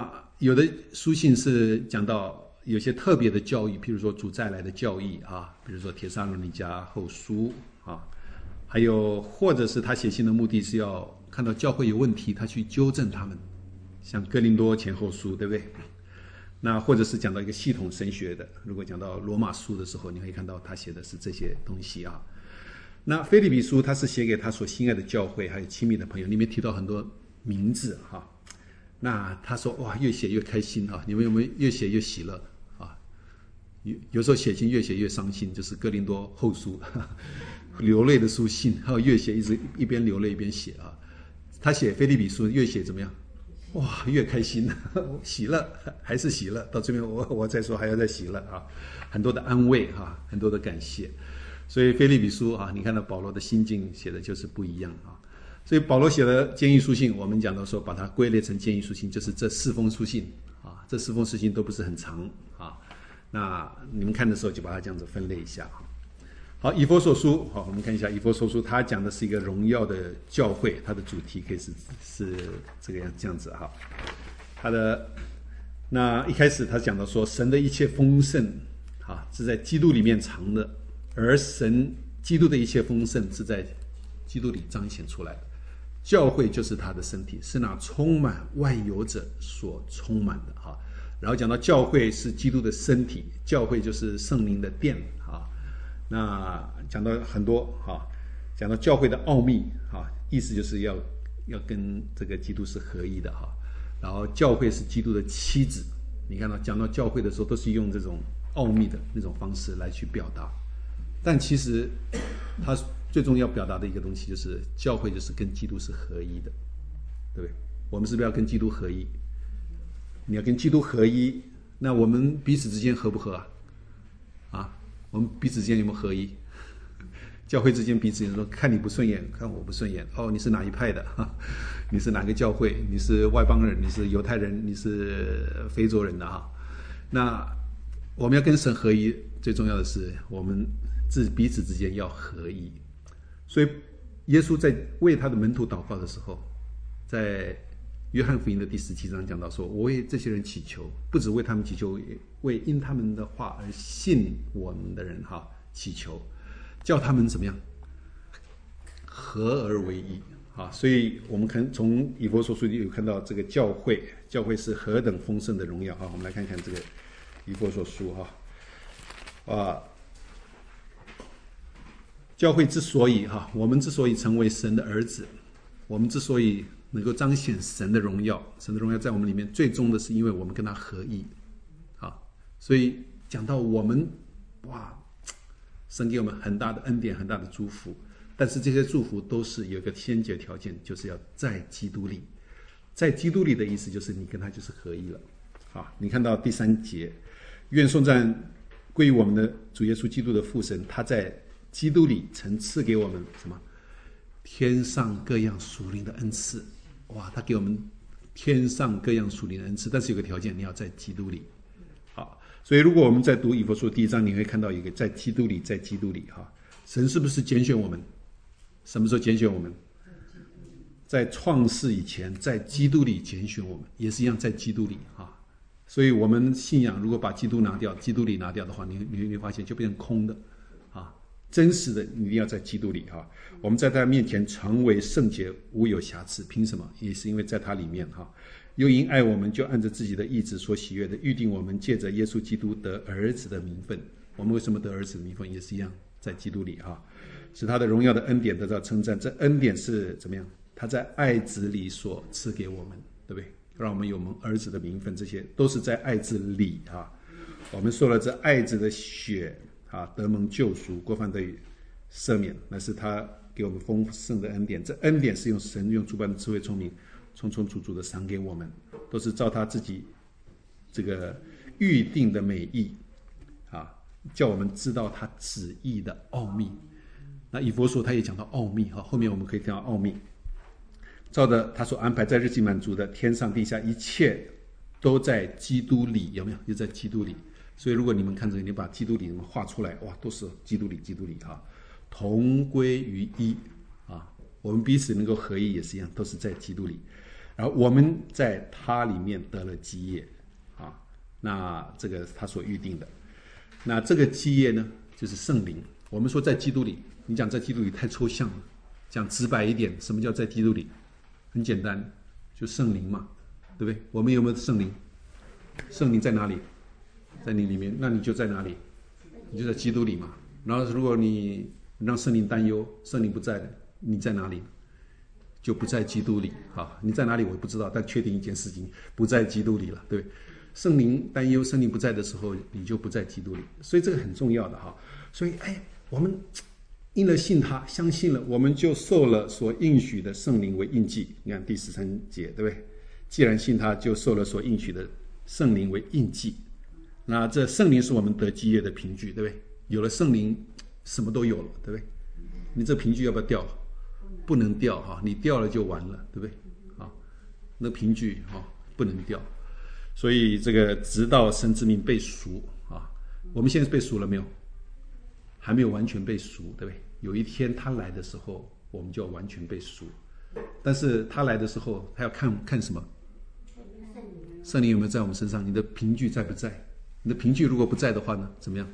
有的书信是讲到有些特别的教义，譬如说主再来的教义啊，比如说帖撒罗尼迦后书啊，还有或者是他写信的目的是要看到教会有问题，他去纠正他们，像哥林多前后书，对不对？那或者是讲到一个系统神学的，如果讲到罗马书的时候，你会看到他写的是这些东西啊。那腓立比书他是写给他所心爱的教会还有亲密的朋友，里面提到很多名字哈。那他说哇，越写越开心啊！你们有没有越写越喜乐啊？有时候写信越写越伤心，就是哥林多后书流泪的书信，还有越写一边流泪一边写啊。他写腓立比书越写怎么样？哇，越开心，喜乐还是喜乐。到这边我再说还要再喜乐啊，很多的安慰啊，很多的感谢。所以腓立比书啊，你看到保罗的心境写的就是不一样啊。所以保罗写的监狱书信，我们讲到说把它归类成监狱书信，就是这4封书信啊，这4封书信都不是很长啊。那你们看的时候就把它这样子分类一下啊。好，以弗所书，好，我们看一下以弗所书，它讲的是一个荣耀的教会，它的主题可以是这个这样子哈。它的那一开始他讲到说，神的一切丰盛啊是在基督里面藏的，而神基督的一切丰盛是在基督里彰显出来的。教会就是他的身体，是那充满万有者所充满的哈。然后讲到教会是基督的身体，教会就是圣灵的殿啊。那讲到很多啊，讲到教会的奥秘啊，意思就是要跟这个基督是合一的哈。然后教会是基督的妻子，你看到讲到教会的时候，都是用这种奥秘的那种方式来去表达。但其实他最重要表达的一个东西就是教会就是跟基督是合一的，对不对？我们是不是要跟基督合一？你要跟基督合一，那我们彼此之间合不合啊？啊，我们彼此之间有没有合一？教会之间彼此说看你不顺眼，看我不顺眼，哦，你是哪一派的？你是哪个教会？你是外邦人？你是犹太人？你是非洲人的哈？那我们要跟神合一，最重要的是我们彼此之间要合一。所以耶稣在为他的门徒祷告的时候，在约翰福音的第17章讲到说，我为这些人祈求，不只为他们祈求，也为因他们的话而信我们的人哈祈求，叫他们怎么样合而为一啊。所以我们看从以弗所书里有看到这个教会是何等丰盛的荣耀啊。我们来看看这个以弗所书教会之所以我们之所以成为神的儿子，我们之所以能够彰显神的荣耀，神的荣耀在我们里面，最终的是因为我们跟他合一啊。所以讲到我们，哇，神给我们很大的恩典，很大的祝福，但是这些祝福都是有一个先决条件，就是要在基督里。在基督里的意思就是你跟他就是合一了啊。你看到第3节，愿颂赞归于我们的主耶稣基督的父神，他在基督里曾赐给我们什么？天上各样属灵的恩赐。哇，他给我们天上各样属灵的恩赐，但是有个条件，你要在基督里。好，所以如果我们在读以弗所第1章，你会看到一个在基督里，在基督里哈。神是不是拣选我们？什么时候拣选我们？在创世以前，在基督里拣选我们，也是一样在基督里啊。所以我们信仰如果把基督拿掉，基督里拿掉的话，你会发现就变成空的啊。真实的你一定要在基督里哈。我们在他面前成为圣洁，无有瑕疵，凭什么？也是因为在他里面哈。又因爱我们，就按着自己的意志所喜悦的预定我们，借着耶稣基督得儿子的名分。我们为什么得儿子的名分？也是一样在基督里哈，使他的荣耀的恩典得到称赞。这恩典是怎么样？他在爱子里所赐给我们，对不对？让我们有我们儿子的名分，这些都是在爱子里哈。我们说了，这爱子的血啊，得蒙救赎，过犯得以赦免，那是他给我们丰盛的恩典。这恩典是用神用诸般的智慧聪明，充充足足的赏给我们，都是照他自己这个预定的美意啊，叫我们知道他旨意的奥秘。那以弗所他也讲到奥秘哈，后面我们可以看到奥秘，照着他所安排在日期满足的天上地下一切都在基督里，有没有？就在基督里。所以如果你们看这个，你把基督里你们画出来，哇，都是基督里哈，同归于一啊。我们彼此能够合一也是一样，都是在基督里。 然后我们在他里面得了基业啊，那这个他所预定的。那这个基业呢，就是圣灵。我们说在基督里，你讲在基督里太抽象了，讲直白一点，什么叫在基督里？很简单，就圣灵嘛，对不对？我们有没有圣灵？圣灵在哪里？在你里面，那你就在哪里？你就在基督里嘛。然后如果你让圣灵担忧，圣灵不在了，你在哪里？就不在基督里啊。你在哪里我不知道，但确定一件事情，不在基督里了，对不对？圣灵担忧，圣灵不在的时候，你就不在基督里，所以这个很重要的哈。所以我们因了信他，相信了，我们就受了所应许的圣灵为印记。你看第13节，对不对？既然信他，就受了所应许的圣灵为印记。那这圣灵是我们得基业的凭据，对不对？有了圣灵，什么都有了，对不对？你这凭据要不要掉？不能掉哈，你掉了就完了，对不对？啊，那凭据不能掉。所以这个直到神之名被赎啊，我们现在被赎了没有？还没有完全被赎，对不对？有一天他来的时候，我们就要完全被赎。但是他来的时候，他要看什么？圣灵有没有在我们身上？你的凭据在不在？你的凭据如果不在的话呢，怎么样？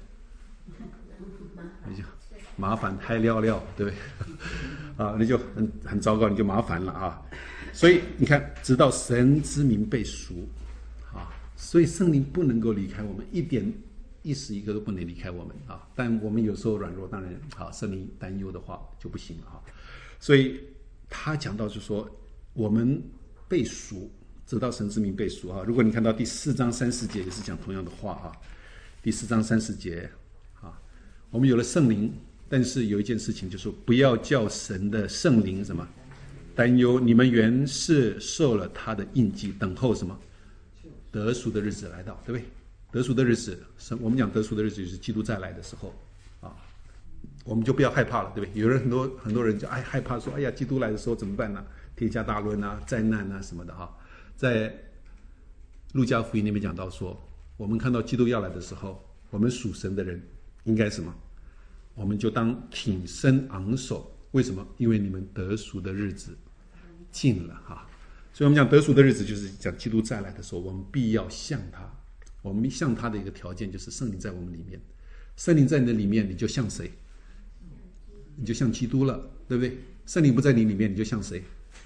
麻烦太料料，对不对？啊，那就很糟糕，你就麻烦了啊。所以你看，直到神之名被赎啊，所以圣灵不能够离开我们，一时一刻都不能离开我们啊。但我们有时候软弱，当然圣灵担忧的话就不行了啊。所以他讲到就说，我们被赎，直到神之名被赎啊。如果你看到第4章30节，也是讲同样的话啊。第4章30节啊，我们有了圣灵。但是有一件事情，就是不要叫神的圣灵什么担忧，你们原是受了他的印记，等候什么得赎的日子来到，对不对？得赎的日子，我们讲得赎的日子就是基督再来的时候啊，我们就不要害怕了，对不对？有人很多人就害怕说，哎呀，基督来的时候怎么办呢？天下大乱啊，灾难啊什么的哈。在路加福音那边讲到说，我们看到基督要来的时候，我们属神的人应该什么？我们就当挺身昂首，为什么？因为你们得赎的日子近了哈。所以我们讲得赎的日子，就是讲基督再来的时候，我们必要像他。我们像他的一个条件就是圣灵在我们里面，圣灵在你的里面，你就像谁？你就像基督了，对不对？圣灵不在你里面，你就像谁？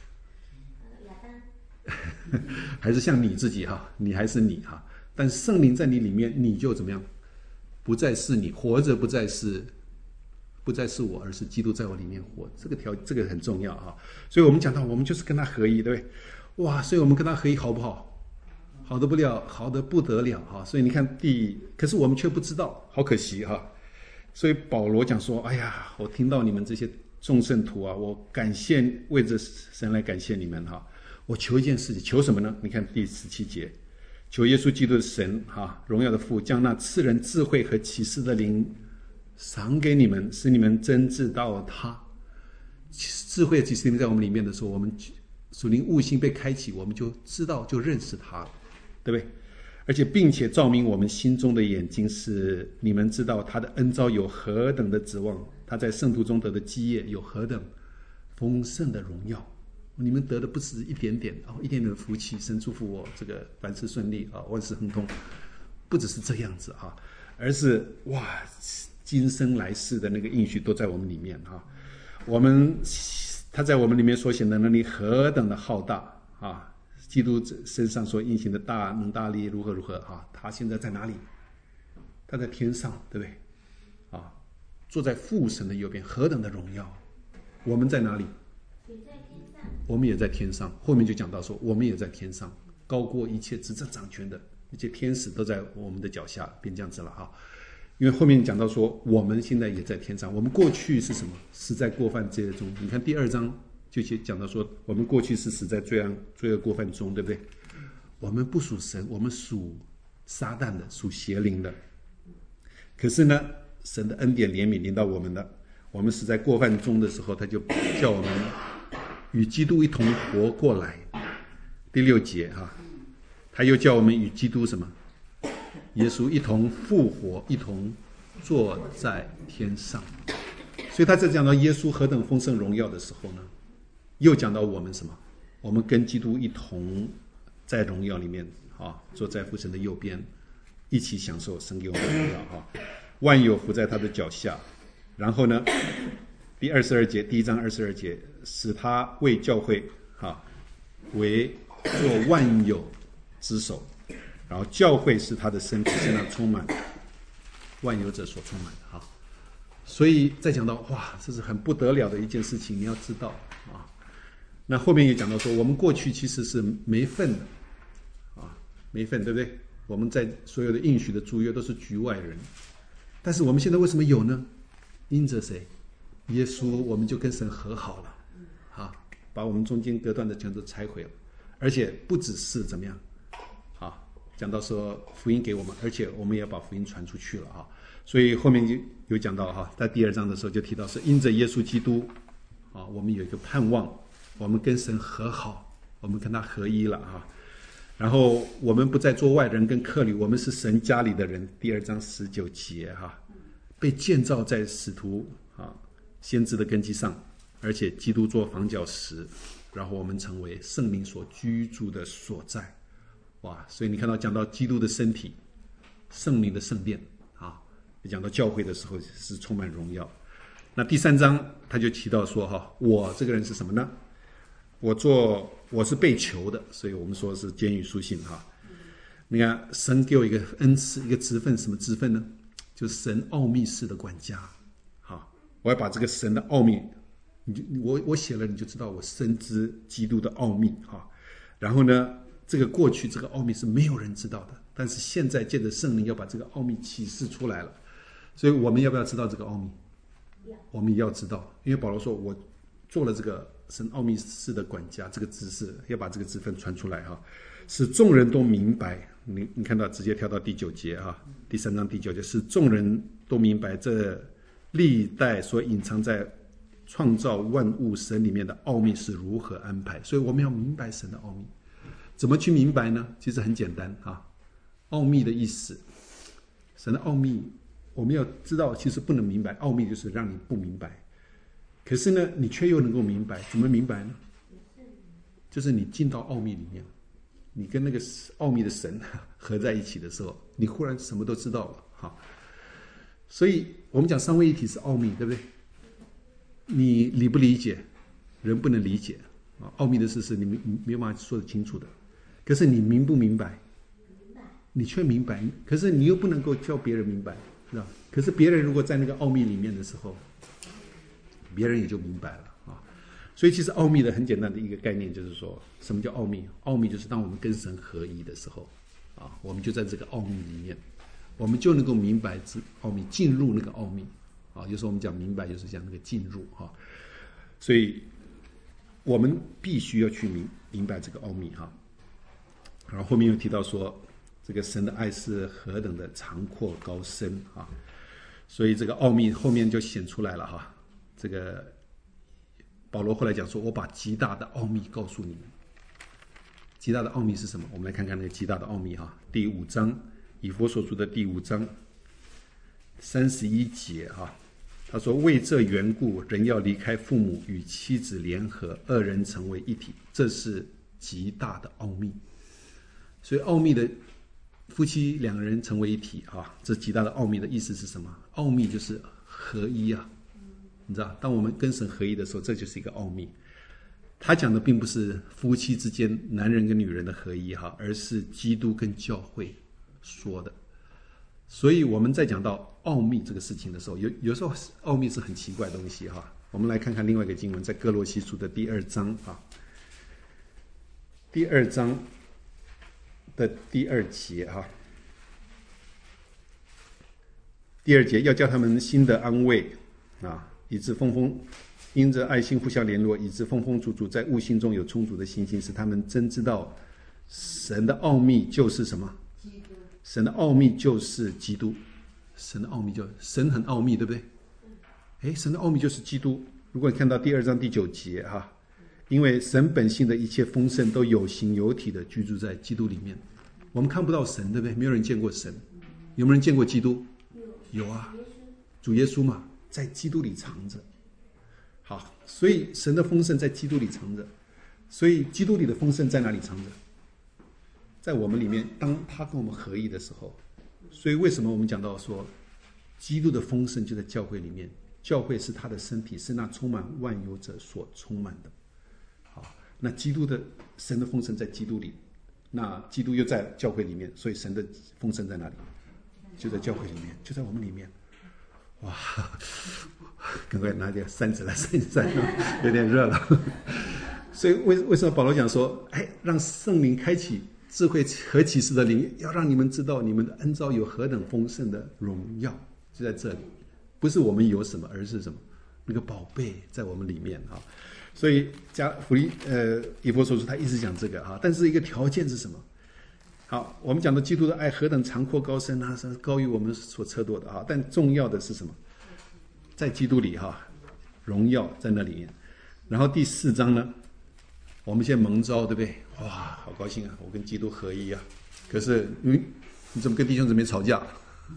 还是像你自己哈？你还是你哈？但圣灵在你里面，你就怎么样？不再是你活着，不再是我，而是基督在我里面活。这个很重要啊。所以我们讲到，我们就是跟他合一，对不对？哇，所以我们跟他合一好不好？好得不了，好得不得了哈。所以你看可是我们却不知道，好可惜哈。所以保罗讲说，哎呀，我听到你们这些众圣徒啊，我为着神来感谢你们哈。我求一件事情，求什么呢？你看第17节，求耶稣基督的神荣耀的父，将那赐人智慧和启示的灵赏给你们，使你们真知道他。智慧启示灵在我们里面的时候，我们属灵悟性被开启，我们就知道，就认识他了，对不对？而且并且照明我们心中的眼睛，使你们知道他的恩召有何等的指望，他在圣徒中得的基业有何等丰盛的荣耀。你们得的不是一点点一点点的福气，神祝福我这个凡事顺利万事亨通，不只是这样子而是哇，今生来世的那个应许都在我们里面他在我们里面所显的能力何等的浩大基督身上所运行的大能大力如何如何他现在在哪里？他在天上，对不对？坐在父神的右边，何等的荣耀！我们在哪里？我们也在天上。后面就讲到说，我们也在天上，高过一切执政掌权的一切天使都在我们的脚下，变这样子了因为后面讲到说，我们现在也在天上。我们过去是什么？死在过犯罪恶中。你看第2章就讲到说，我们过去是死在罪恶过犯中，对不对？我们不属神，我们属撒旦的，属邪灵的。可是呢，神的恩典怜悯临到我们的，我们死在过犯中的时候，他就叫我们与基督一同活过来。第6节他又叫我们与基督什么？耶稣一同复活，一同坐在天上。所以他在讲到耶稣何等丰盛荣耀的时候呢，又讲到我们什么？ 我们跟基督一同在荣耀里面坐在父神的右边，一起享受神给我们的荣耀万有伏在他的脚下。然后呢，第22节，第1章22节，使他为教会为做万有之首，然后教会是他的身体，是那充满万有者所充满的所以再讲到这是很不得了的一件事情，你要知道那后面也讲到说，我们过去其实是没份的没份，对不对？我们在所有的应许的诸约都是局外人，但是我们现在为什么有呢？因着谁？耶稣，我们就跟神和好了把我们中间隔断的全都拆毁了，而且不只是怎么样讲到说福音给我们，而且我们也把福音传出去了所以后面就有讲到在第2章的时候就提到是因着耶稣基督我们有一个盼望，我们跟神和好，我们跟他合一了然后我们不再做外人跟客旅，我们是神家里的人。第2章19节被建造在使徒先知的根基上，而且基督做房角石，然后我们成为圣灵所居住的所在。所以你看到讲到基督的身体，圣灵的圣殿讲到教会的时候是充满荣耀。那第3章他就提到说我这个人是什么呢？我是被求的，所以我们说是监狱书信你看神给我一个恩赐，一个职分，什么职分呢？就是神奥秘式的管家我要把这个神的奥秘，我写了你就知道我深知基督的奥秘然后呢，这个过去这个奥秘是没有人知道的，但是现在借着圣灵要把这个奥秘启示出来了。所以我们要不要知道这个奥秘？我们也要知道，因为保罗说我做了这个神奥秘式的管家，这个职事要把这个职分传出来使众人都明白。你看到直接跳到第9节第3章第9节，使众人都明白这历代所隐藏在创造万物神里面的奥秘是如何安排。所以我们要明白神的奥秘。怎么去明白呢？其实很简单奥秘的意思，神的奥秘我们要知道，其实不能明白，奥秘就是让你不明白。可是呢，你却又能够明白，怎么明白呢？就是你进到奥秘里面，你跟那个奥秘的神合在一起的时候，你忽然什么都知道了所以我们讲三位一体是奥秘，对不对？你理不理解？人不能理解奥秘的事是你没有办法说得清楚的。可是你明不明白？你却明白，可是你又不能够叫别人明白，是吧？可是别人如果在那个奥秘里面的时候，别人也就明白了所以其实奥秘的很简单的一个概念就是说，什么叫奥秘？奥秘就是当我们跟神合一的时候我们就在这个奥秘里面，我们就能够明白奥秘，进入那个奥秘有时候我们讲明白就是讲那个进入所以我们必须要去明白这个奥秘然后后面又提到说，这个神的爱是何等的长阔高深所以这个奥秘后面就显出来了这个保罗后来讲说，我把极大的奥秘告诉你们。极大的奥秘是什么？我们来看看那个极大的奥秘第5章，以弗所书的第5章31节他说，为这缘故，人要离开父母，与妻子联合，二人成为一体，这是极大的奥秘。所以奥秘的夫妻两人成为一体这极大的奥秘的意思是什么？奥秘就是合一你知道，当我们跟神合一的时候，这就是一个奥秘。他讲的并不是夫妻之间男人跟女人的合一而是基督跟教会说的。所以我们在讲到奥秘这个事情的时候，有时候奥秘是很奇怪的东西我们来看看另外一个经文，在哥罗西书的第2章第2章的第2节第2节，要叫他们心的安慰以致因着爱心互相联络，以致丰丰足足，在悟性中有充足的信心，使他们真知道神的奥秘就是什么？神的奥秘就是基督。神的奥秘就是神很奥秘，对不对？神的奥秘就是基督。如果你看到第2章第9节因为神本性的一切丰盛都有形有体的居住在基督里面。我们看不到神，对不对？没有人见过神。有没有人见过基督？有啊，主耶稣嘛，在基督里藏着。好，所以神的丰盛在基督里藏着。 所以基督里的丰盛在哪里藏着？在我们里面，当他跟我们合一的时候。所以为什么我们讲到说，基督的丰盛就在教会里面？教会是他的身体，是那充满万有者所充满的。好，那基督的神的丰盛在基督里，那基督又在教会里面，所以神的丰盛在哪里？就在教会里面，就在我们里面。哇，赶快拿点扇子来扇一扇，有点热了。所以为什么保罗讲说，让圣灵开启智慧和启示的灵，要让你们知道你们的恩召有何等丰盛的荣耀，就在这里。不是我们有什么，而是什么？那个宝贝在我们里面啊。所以以弗所书他一直讲这个啊，但是一个条件是什么？好，我们讲的基督的爱何等长阔高深啊，是高于我们所测度的啊。但重要的是什么？在基督里哈，荣耀在那里面。然后第4章呢，我们现在蒙召，对不对？哇，好高兴啊！我跟基督合一啊。可是你怎么跟弟兄姊妹吵架？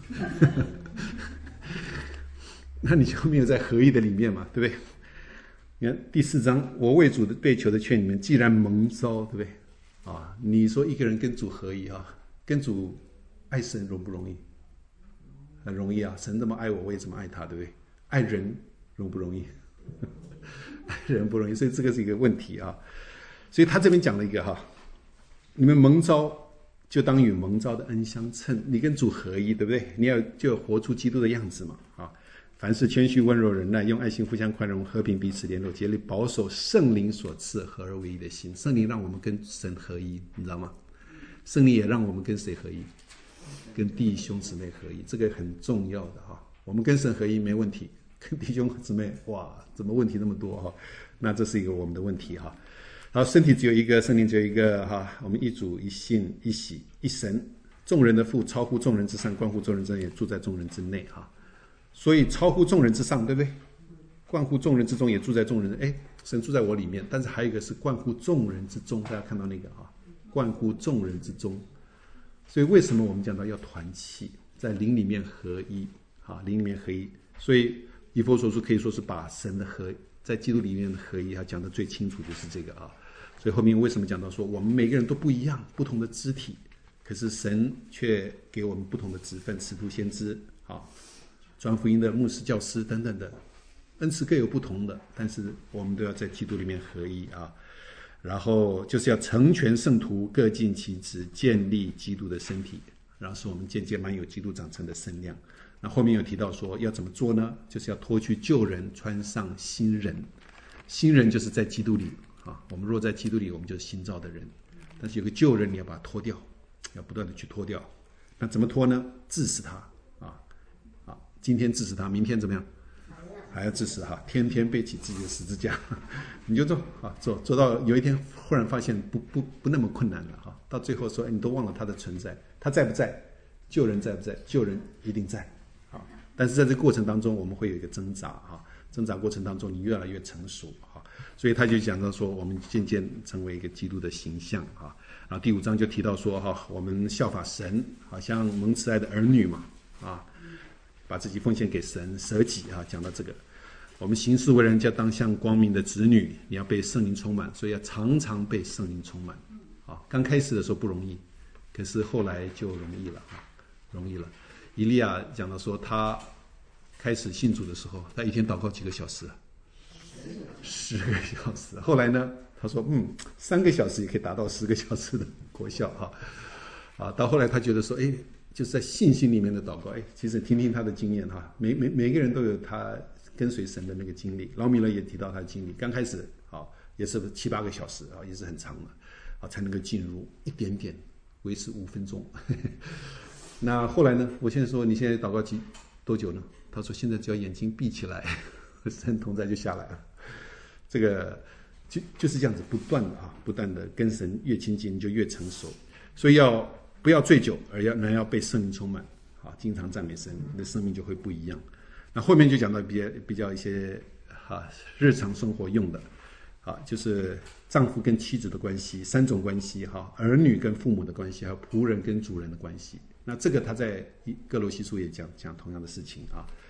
那你就没有在合一的里面嘛，对不对？你看第4章，我为主的被求的劝你们，既然蒙召，对不对？啊，你说一个人跟主合一啊，跟主爱神容不容易？很容易啊，神这么爱我，我也这么爱他，对不对？爱人容不容易？爱人不容易，所以这个是一个问题啊。所以他这边讲了一个哈，你们蒙召就当与蒙召的恩相称，你跟主合一，对不对？你就活出基督的样子嘛啊。凡事谦虚温柔忍耐，用爱心互相宽容，和平彼此联络，竭力保守圣灵所赐合而为一的心。圣灵让我们跟神合一，你知道吗？圣灵也让我们跟谁合一？跟弟兄姊妹合一，这个很重要的哈。我们跟神合一没问题，跟弟兄姊妹哇，怎么问题那么多哈？那这是一个我们的问题哈。好，身体只有一个，圣灵只有一个哈。我们一主一信一喜一神，众人的父超乎众人之上，关乎众人之内，也住在众人之内哈。所以超乎众人之上，对不对？冠乎众人之中，也住在众人。神住在我里面，但是还有一个是冠乎众人之中，大家看到那个啊，冠乎众人之中。所以为什么我们讲到要团契，在灵里面合一啊，灵里面合一。所以以弗所书可以说是把神的在基督里面的合一讲得最清楚，就是这个啊。所以后面为什么讲到说我们每个人都不一样，不同的肢体，可是神却给我们不同的职分，使徒先知啊。传福音的牧师、教师等等的恩赐各有不同的，但是我们都要在基督里面合一啊。然后就是要成全圣徒，各尽其职，建立基督的身体，然后使我们渐渐满有基督长成的身量。那后面有提到说要怎么做呢？就是要脱去旧人，穿上新人。新人就是在基督里啊。我们若在基督里，我们就是新造的人。但是有个旧人，你要把它脱掉，要不断的去脱掉。那怎么脱呢？治死他啊。今天治死他，明天怎么样？还要治死他，天天背起自己的十字架，你就做啊，做到有一天忽然发现不那么困难了哈。到最后说，你都忘了他的存在，他在不在？救人在不在？救人一定在啊。但是在这个过程当中，我们会有一个挣扎哈，挣扎过程当中你越来越成熟哈。所以他就讲到说，我们渐渐成为一个基督的形象哈。然后第5章就提到说哈，我们效法神，好像蒙慈爱的儿女嘛啊。把自己奉献给神，舍己啊，讲到这个，我们行事为人就当像光明的子女，你要被圣灵充满，所以要常常被圣灵充满。啊，刚开始的时候不容易，可是后来就容易了啊，容易了。以利亚讲到说，他开始信主的时候，他一天祷告几个小时？10个小时。后来呢，他说，3个小时也可以达到10个小时的果效哈。啊，到后来他觉得说，就是在信心里面的祷告，其实听听他的经验哈，每个人都有他跟随神的那个经历。老米勒也提到他的经历，刚开始也是7、8个小时也是很长的才能够进入一点点，维持5分钟。那后来呢？我现在说你现在祷告多久呢？他说现在只要眼睛闭起来，神同在就下来了。这个就是这样子，不断的跟神越亲近就越成熟，所以不要醉酒，而要被圣灵充满啊！经常赞美神，你的生命就会不一样。那后面就讲到比较一些日常生活用的就是丈夫跟妻子的关系，3种关系儿女跟父母的关系，还有仆人跟主人的关系。那这个他在歌罗西书也讲同样的事情啊。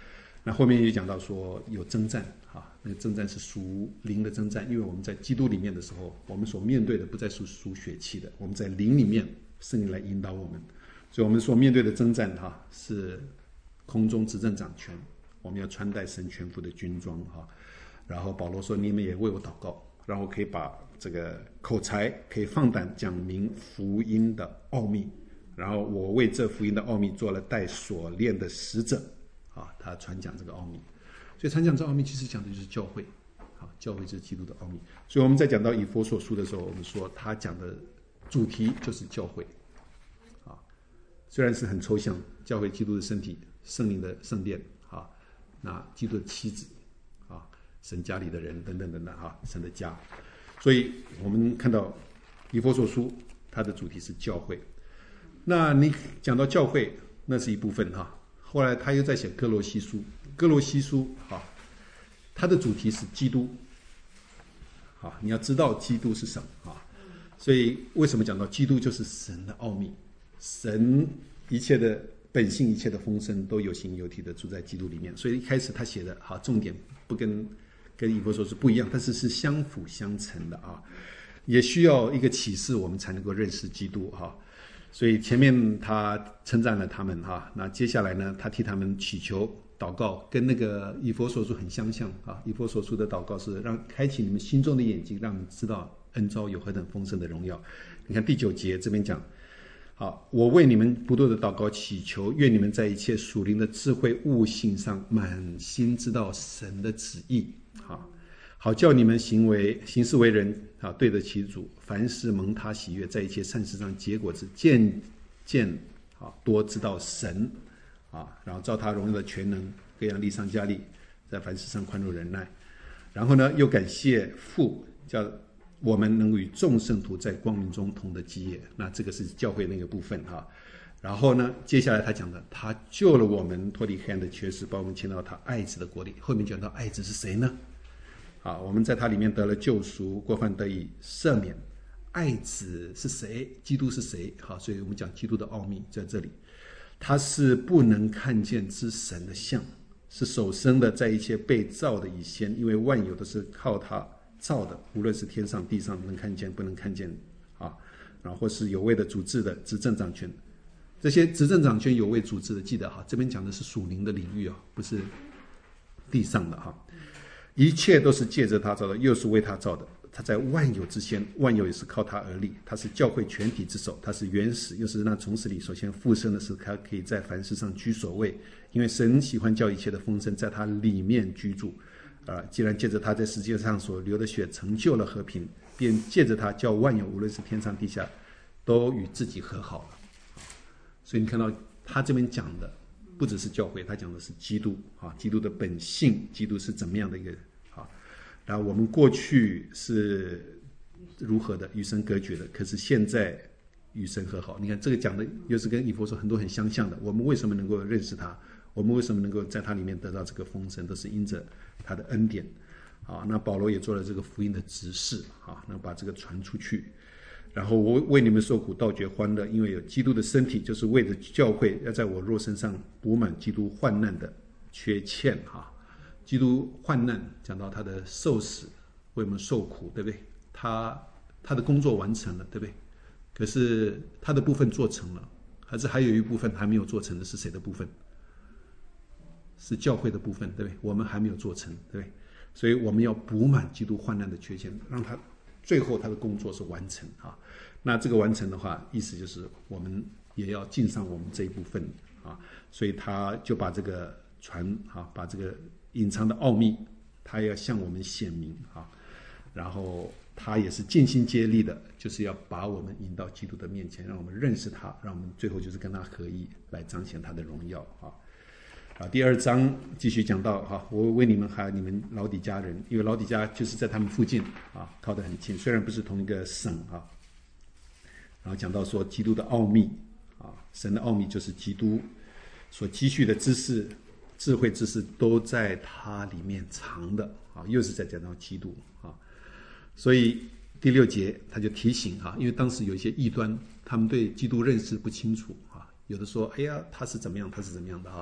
那后面也讲到说有征战啊，那个征战是属灵的征战，因为我们在基督里面的时候，我们所面对的不再是属血气的，我们在灵里面，圣灵来引导我们，所以我们所面对的征战是空中执政掌权，我们要穿戴神全副的军装然后保罗说：“你们也为我祷告，让我可以把这个口才可以放胆讲明福音的奥秘。然后我为这福音的奥秘做了带锁链的使者。”他传讲这个奥秘，所以传讲这奥秘其实讲的就是教会，教会就是基督的奥秘。所以我们在讲到以弗所书的时候，我们说他讲的主题就是教会，虽然是很抽象，教会基督的身体，圣灵的圣殿那基督的妻子神家里的人等等等等神的家。所以我们看到以弗所书它的主题是教会。那你讲到教会，那是一部分后来他又在写哥罗西书，哥罗西书它的主题是基督你要知道基督是什么所以为什么讲到基督就是神的奥秘，神一切的本性一切的丰盛都有形有体的住在基督里面。所以一开始他写的重点不跟以弗所是不一样，但是是相辅相成的也需要一个启示我们才能够认识基督所以前面他称赞了他们那接下来呢，他替他们祈求祷告，跟那个以弗所书很相像以弗所书的祷告是让开启你们心中的眼睛，让你们知道恩召有何等丰盛的荣耀。你看第9节这边讲我为你们不断的祷告祈求，愿你们在一切属灵的智慧悟性上满心知道神的旨意好叫你们行事为人对得起主，凡事蒙他喜悦，在一切善事上结果子，渐多知道神然后照他荣耀的全能，各样力上加力，在凡事上宽容忍耐。然后呢，又感谢父，叫我们能与众圣徒在光明中同得基业。那这个是教会那个部分然后呢，接下来他讲的，他救了我们脱离黑暗的权势，把我们迁到他爱子的国里。后面讲到爱子是谁呢？我们在他里面得了救赎，过犯得以赦免。爱子是谁？基督是谁？所以我们讲基督的奥秘在这里。他是不能看见之神的像，是首生的，在一切被造的以先，因为万有都是靠他造的，无论是天上地上，能看见不能看见然后或是有位的主治的执政掌权，这些执政掌权有位主治的，记得这边讲的是属灵的领域不是地上的一切都是借着他造的，又是为他造的。他在万有之先，万有也是靠他而立。他是教会全体之首，他是原始，又是那从死里首先复生的，是他可以在凡事上居首位。因为神喜欢叫一切的丰盛在他里面居住既然借着他在世界上所流的血成就了和平，便借着他叫万有无论是天上地下都与自己和好了。所以你看到他这边讲的不只是教会，他讲的是基督基督的本性，基督是怎么样的一个然后我们过去是如何的与神隔绝的，可是现在与神和好。你看这个讲的又是跟以弗所很多很相像的。我们为什么能够认识他，我们为什么能够在他里面得到这个丰盛，都是因着他的恩典那保罗也做了这个福音的执事能把这个传出去。然后我为你们受苦倒觉欢乐，因为有基督的身体，就是为了教会，要在我肉身上补满基督患难的缺欠基督患难讲到他的受死，为我们受苦，对不对？他的工作完成了，对不对？可是他的部分做成了，还有一部分还没有做成的，是谁的部分？是教会的部分，对不对？我们还没有做成，对不对？所以我们要补满基督患难的缺欠，让他最后他的工作是完成那这个完成的话，意思就是我们也要尽上我们这一部分所以他就把这个把这个隐藏的奥秘，他要向我们显明然后他也是尽心竭力的，就是要把我们引到基督的面前，让我们认识他，让我们最后就是跟他合一，来彰显他的荣耀第2章继续讲到我为你们还有你们老底嘉人，因为老底嘉就是在他们附近靠得很近，虽然不是同一个省然后讲到说基督的奥秘神的奥秘就是基督所积蓄的知识、智慧知识都在他里面藏的又是在讲到基督所以第6节他就提醒因为当时有一些异端，他们对基督认识不清楚有的说哎呀他是怎么样，他是怎么样的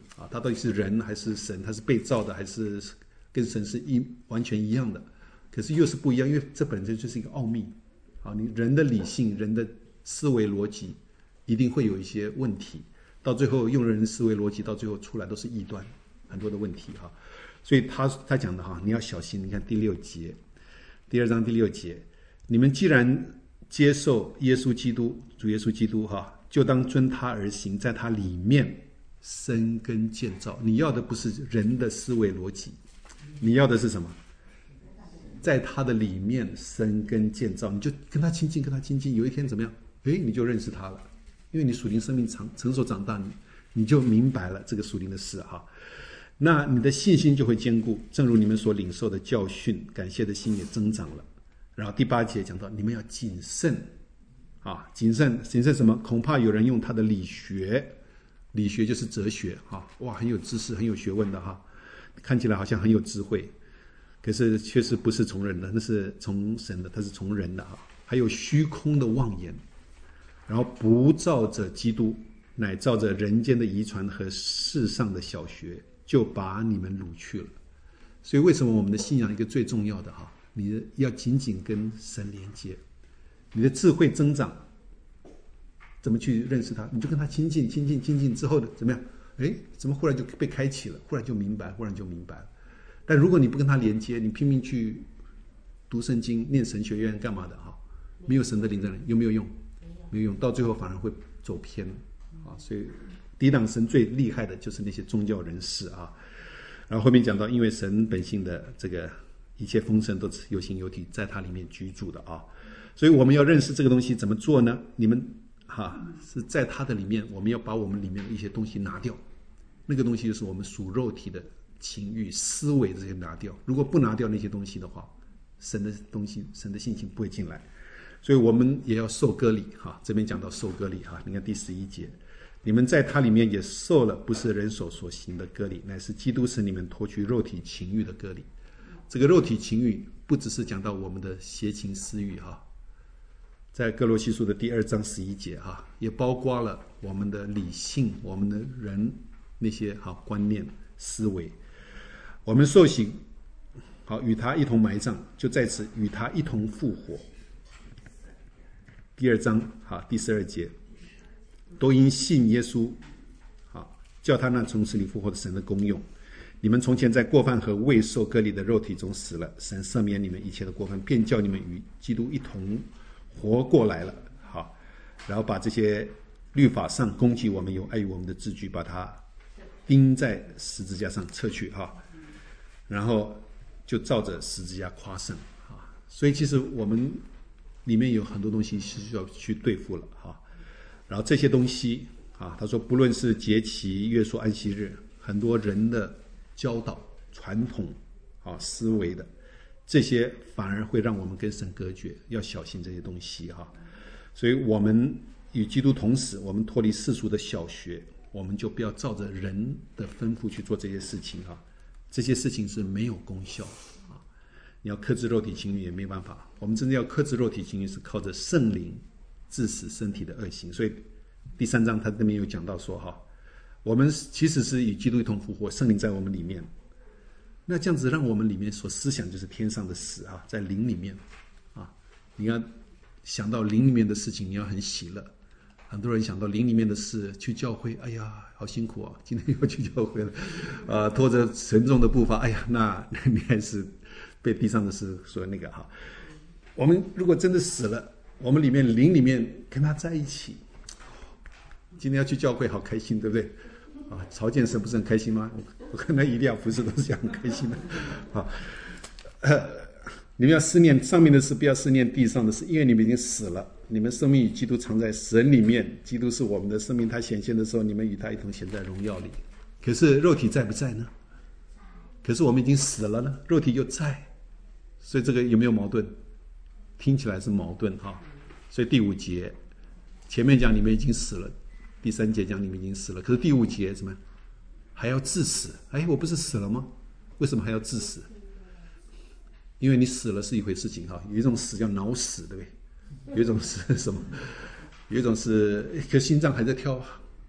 啊，他到底是人还是神？他是被造的还是跟神是完全一样的？可是又是不一样，因为这本身就是一个奥秘啊！你人的理性、人的思维逻辑一定会有一些问题，到最后用人思维逻辑到最后出来都是异端，很多的问题哈。所以他讲的哈，你要小心。你看第6节，第2章第6节，你们既然接受耶稣基督，主耶稣基督哈，就当遵他而行，在他里面生根建造。你要的不是人的思维逻辑，你要的是什么？在他的里面生根建造，你就跟他亲近，跟他亲近。有一天怎么样？你就认识他了，因为你属灵生命成熟长大，你就明白了这个属灵的事哈。那你的信心就会坚固，正如你们所领受的教训，感谢的心也增长了。然后第8节讲到，你们要谨慎啊，谨慎什么？恐怕有人用他的理学就是哲学啊，哇，很有知识，很有学问的哈，看起来好像很有智慧，可是确实不是从人的，那是从神的，他是从人的哈。还有虚空的妄言，然后不照着基督，乃照着人间的遗传和世上的小学，就把你们掳去了。所以为什么我们的信仰一个最重要的哈，你要紧紧跟神连接，你的智慧增长，怎么去认识他？你就跟他亲近之后的怎么样？怎么忽然就被开启了？忽然就明白了。但如果你不跟他连接，你拼命去读圣经、念神学院干嘛的哈？没有神的灵在那里，有没有用？没有用，到最后反而会走偏啊！所以抵挡神最厉害的就是那些宗教人士啊。然后后面讲到，因为神本性的这个一切丰盛都是有形有体，在他里面居住的啊。所以我们要认识这个东西怎么做呢？你们是在他的里面，我们要把我们里面的一些东西拿掉，那个东西就是我们属肉体的情欲、思维这些拿掉。如果不拿掉那些东西的话，神的东西、神的性情不会进来。所以我们也要受割礼哈，这边讲到受割礼哈，你看第11节，你们在他里面也受了不是人手所行的割礼，乃是基督使你们脱去肉体情欲的割礼。这个肉体情欲不只是讲到我们的邪情私欲哈，在哥罗西书的第2章11节哈，也包括了我们的理性、我们的人那些观念思维。我们受洗好与他一同埋葬，就在此与他一同复活。第2章第12节，都因信耶稣叫他那从死里复活的神的功用。你们从前在过犯和未受割礼的肉体中死了，神赦免你们一切的过犯，便叫你们与基督一同活过来了。好，然后把这些律法上攻击我们有碍于我们的字句，把它钉在十字架上撤去哈，然后就照着十字架夸胜啊。所以其实我们里面有很多东西是需要去对付了哈。然后这些东西他说不论是节期、月数、安息日，很多人的教导、传统思维的这些，反而会让我们跟神隔绝，要小心这些东西哈。所以我们与基督同死，我们脱离世俗的小学，我们就不要照着人的吩咐去做这些事情哈。这些事情是没有功效啊。你要克制肉体情欲也没办法，我们真的要克制肉体情欲是靠着圣灵致死身体的恶行。所以第3章他这边有讲到说我们其实是与基督一同复活，圣灵在我们里面，那这样子让我们里面所思想就是天上的死在灵里面你要想到灵里面的事情，你要很喜乐。很多人想到灵里面的事，去教会，哎呀好辛苦今天又去教会了拖着沉重的步伐，哎呀那你还是被地上的事说那个我们如果真的死了，我们里面灵里面跟他在一起，今天要去教会好开心，对不对朝见神不是很开心吗？我看到以利亚不是都是很开心的你们要思念上面的事，不要思念地上的事，因为你们已经死了，你们生命与基督藏在神里面，基督是我们的生命，他显现的时候，你们与他一同显在荣耀里。可是肉体在不在呢？可是我们已经死了呢，肉体又在，所以这个有没有矛盾？听起来是矛盾所以第5节前面讲你们已经死了，第3节讲你们已经死了，可是第5节怎么样？还要致死。我不是死了吗？为什么还要致死？因为你死了是一回事情有一种死叫脑死，对不对？有一种是什么？有一种是一颗心脏还在跳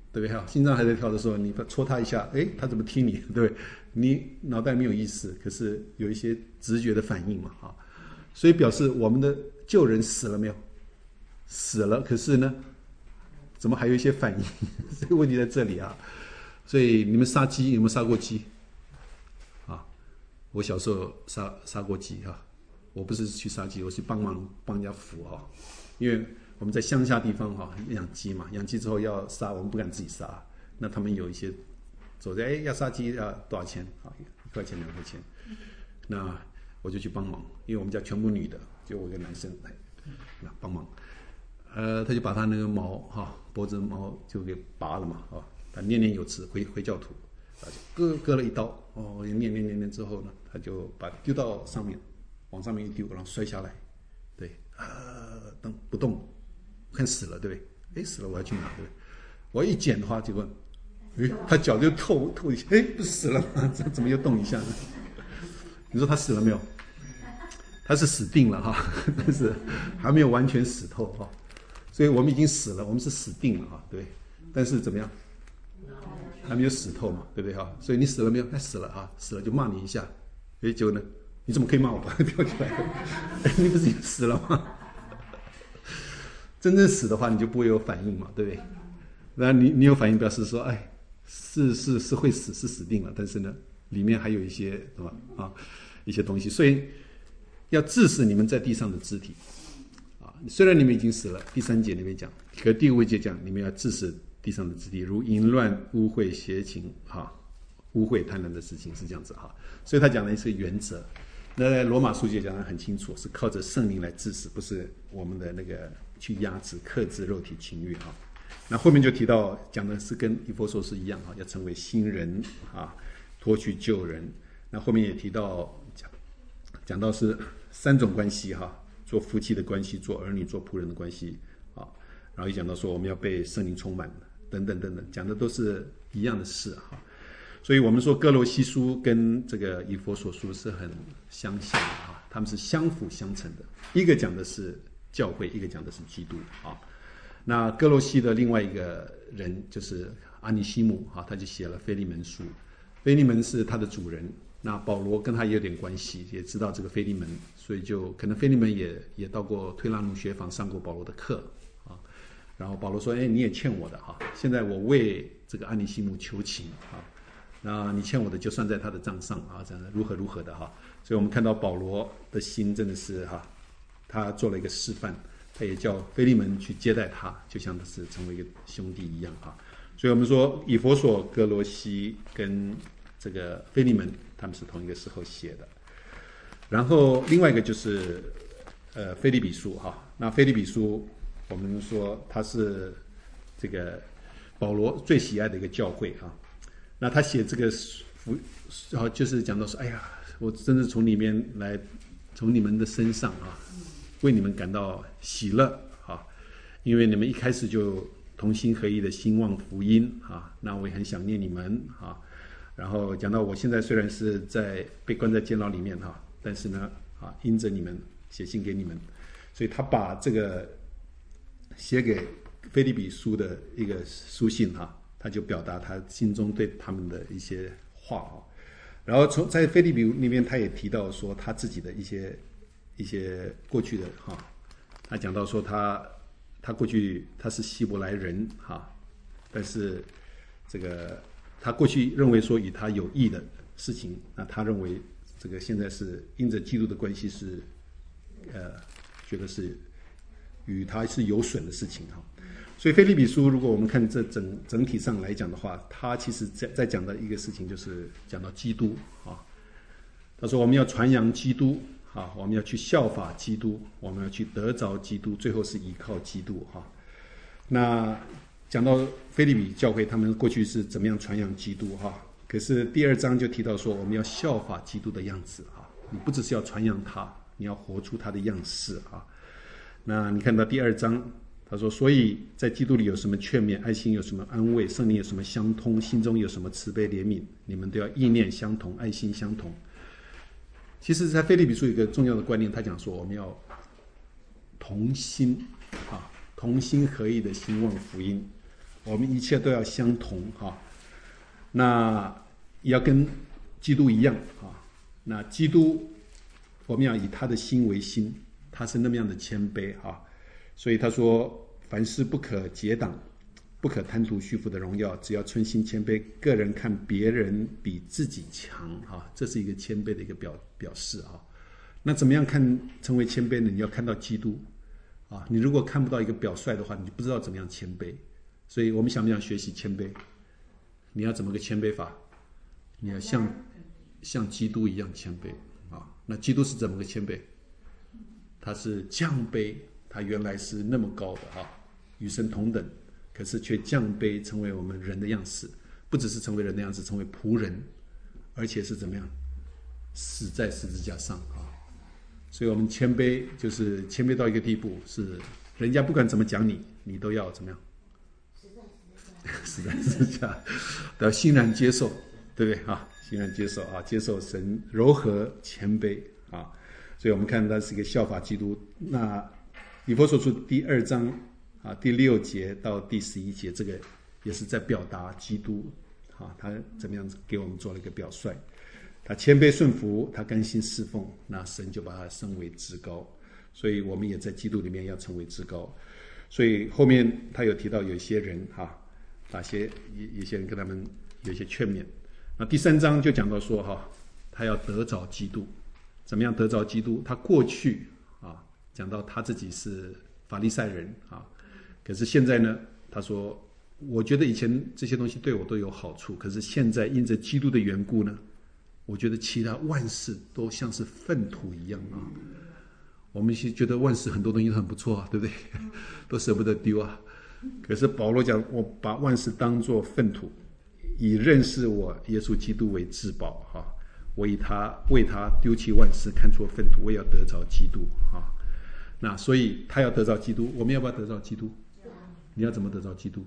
对不对？心脏还在跳的时候，你戳他一下，哎，他怎么踢你？对不对？你脑袋没有意识，可是有一些直觉的反应嘛，啊，所以表示我们的旧人死了没有？死了，可是呢，怎么还有一些反应？这个问题在这里啊。所以你们杀鸡有没有杀过鸡？啊，我小时候杀过鸡哈，我不是去杀鸡，我去帮人家扶啊，因为我们在乡下地方哈养鸡嘛，养鸡之后要杀，我们不敢自己杀，那他们有一些走在要杀鸡要多少钱啊？1块钱2块钱，那我就去帮忙，因为我们家全部女的，就我一个男生来帮忙。他就把他那个毛哈脖子毛就给拔了嘛，啊，他念念有词回教徒，啊，就割了一刀，哦，念之后呢，他就把丢到上面，往上面一丢，然后摔下来，对，不动，看死了，对不对？哎，死了我要去拿，对不对？我一捡的话，结果，哎，他脚就透一下，哎，不是死了吗？这怎么又动一下呢？你说他死了没有？他是死定了哈，但是还没有完全死透哈。所以我们已经死了，我们是死定了哈，对，但是怎么样，还没有死透嘛，对不对哈？所以你死了没有？死了啊，死了就骂你一下，哎，结果呢，你怎么可以骂我？跳起来，哎，你不是已经死了吗？真正死的话，你就不会有反应嘛，对不对？那你有反应，表示说，哎，是会死，是死定了，但是呢，里面还有一些什么啊，一些东西，所以要致死你们在地上的肢体。虽然你们已经死了，第3节里面讲，可第5节讲你们要致死地上的肢体，如淫乱、污秽、邪情，污秽、贪婪的事情是这样子哈。所以他讲的是原则。那在罗马书就讲得很清楚，是靠着圣灵来致死，不是我们的那个去压制、克制肉体情欲哈。那后面就提到讲的是跟以弗所书一样哈，要成为新人啊，脱去旧人。那后面也提到讲到是3种关系哈。做夫妻的关系，做儿女、做仆人的关系啊，然后也讲到说我们要被圣灵充满，等等等等，讲的都是一样的事哈。所以我们说哥罗西书跟这个以弗所书是很相像的哈，他们是相辅相成的，一个讲的是教会，一个讲的是基督啊。那哥罗西的另外一个人就是阿尼西姆哈，他就写了腓利门书，腓利门是他的主人。那保罗跟他也有点关系，也知道这个腓利门，所以就可能腓利门也到过推拉努学坊上过保罗的课啊。然后保罗说：“哎，你也欠我的哈，现在我为这个安尼西姆求情啊，那你欠我的就算在他的账上啊，这样如何的哈。”所以我们看到保罗的心真的是哈，他做了一个示范，他也叫腓利门去接待他，就像是成为一个兄弟一样哈。所以我们说以弗所、哥罗西跟这个腓利门他们是同一个时候写的，然后另外一个就是腓立比书哈。那腓立比书我们说它是这个保罗最喜爱的一个教会哈。那他写这个就是讲到说，哎呀，我真的从里面来，从你们的身上啊，为你们感到喜乐啊，因为你们一开始就同心合意的兴旺福音啊，那我也很想念你们啊。然后讲到我现在虽然是被关在监牢里面哈，但是呢因着你们写信给你们，所以他把这个写给腓立比书的一个书信哈，他就表达他心中对他们的一些话哈。然后在腓立比里面他也提到说他自己的一些过去的哈，他讲到说他过去他是希伯来人哈，但是这个他过去认为说与他有益的事情，那他认为这个现在是因着基督的关系是，觉得是与他是有损的事情哈。所以腓立比书如果我们看这整体上来讲的话，他其实在讲的一个事情就是讲到基督啊。他说我们要传扬基督啊，我们要去效法基督，我们要去得着基督，最后是依靠基督哈。那讲到腓立比教会他们过去是怎么样传扬基督哈，可是第2章就提到说我们要效法基督的样子哈，你不只是要传扬他，你要活出他的样式哈。那你看到第2章他说，所以在基督里有什么劝勉，爱心有什么安慰，圣灵有什么相通，心中有什么慈悲怜悯，你们都要意念相同，爱心相同。其实在腓立比书有一个重要的观念，他讲说我们要同心合意的兴旺福音我们一切都要相同哈。那也要跟基督一样啊。那基督我们要以他的心为心，他是那么样的谦卑啊。所以他说，凡事不可结党，不可贪图虚浮的荣耀，只要存心谦卑，个人看别人比自己强啊。这是一个谦卑的一个表示啊。那怎么样成为谦卑呢？你要看到基督啊。你如果看不到一个表率的话，你不知道怎么样谦卑。所以我们想不想学习谦卑？你要怎么个谦卑法？你要像基督一样谦卑啊。那基督是怎么个谦卑？他是降卑，他原来是那么高的啊，与神同等，可是却降卑成为我们人的样式，不只是成为人的样式，成为仆人，而且是怎么样？死在十字架上啊。所以我们谦卑就是谦卑到一个地步，是人家不管怎么讲你，你都要怎么样？死在十字架，都要欣然接受，对不对啊？欣然接受啊，接受神柔和谦卑啊。所以我们看它是一个效法基督。那以弗所书第2章啊第6节到第11节，这个也是在表达基督啊，他怎么样给我们做了一个表率。他谦卑顺服，他甘心侍奉，那神就把他升为至高。所以我们也在基督里面要成为至高。所以后面他有提到有一些人哈，有些人跟他们有一些劝勉。那第3章就讲到说哈，他要得着基督，怎么样得着基督？他过去啊讲到他自己是法利赛人啊，可是现在呢，他说我觉得以前这些东西对我都有好处，可是现在因着基督的缘故呢，我觉得其他万事都像是粪土一样啊。我们觉得万事很多东西都很不错啊，对不对？都舍不得丢啊。可是保罗讲，我把万事当作粪土，以认识我耶稣基督为至宝啊。我为他丢弃万事，看作粪土，我也要得着基督啊。那所以他要得着基督，我们要不要得着基督？你要怎么得着基督？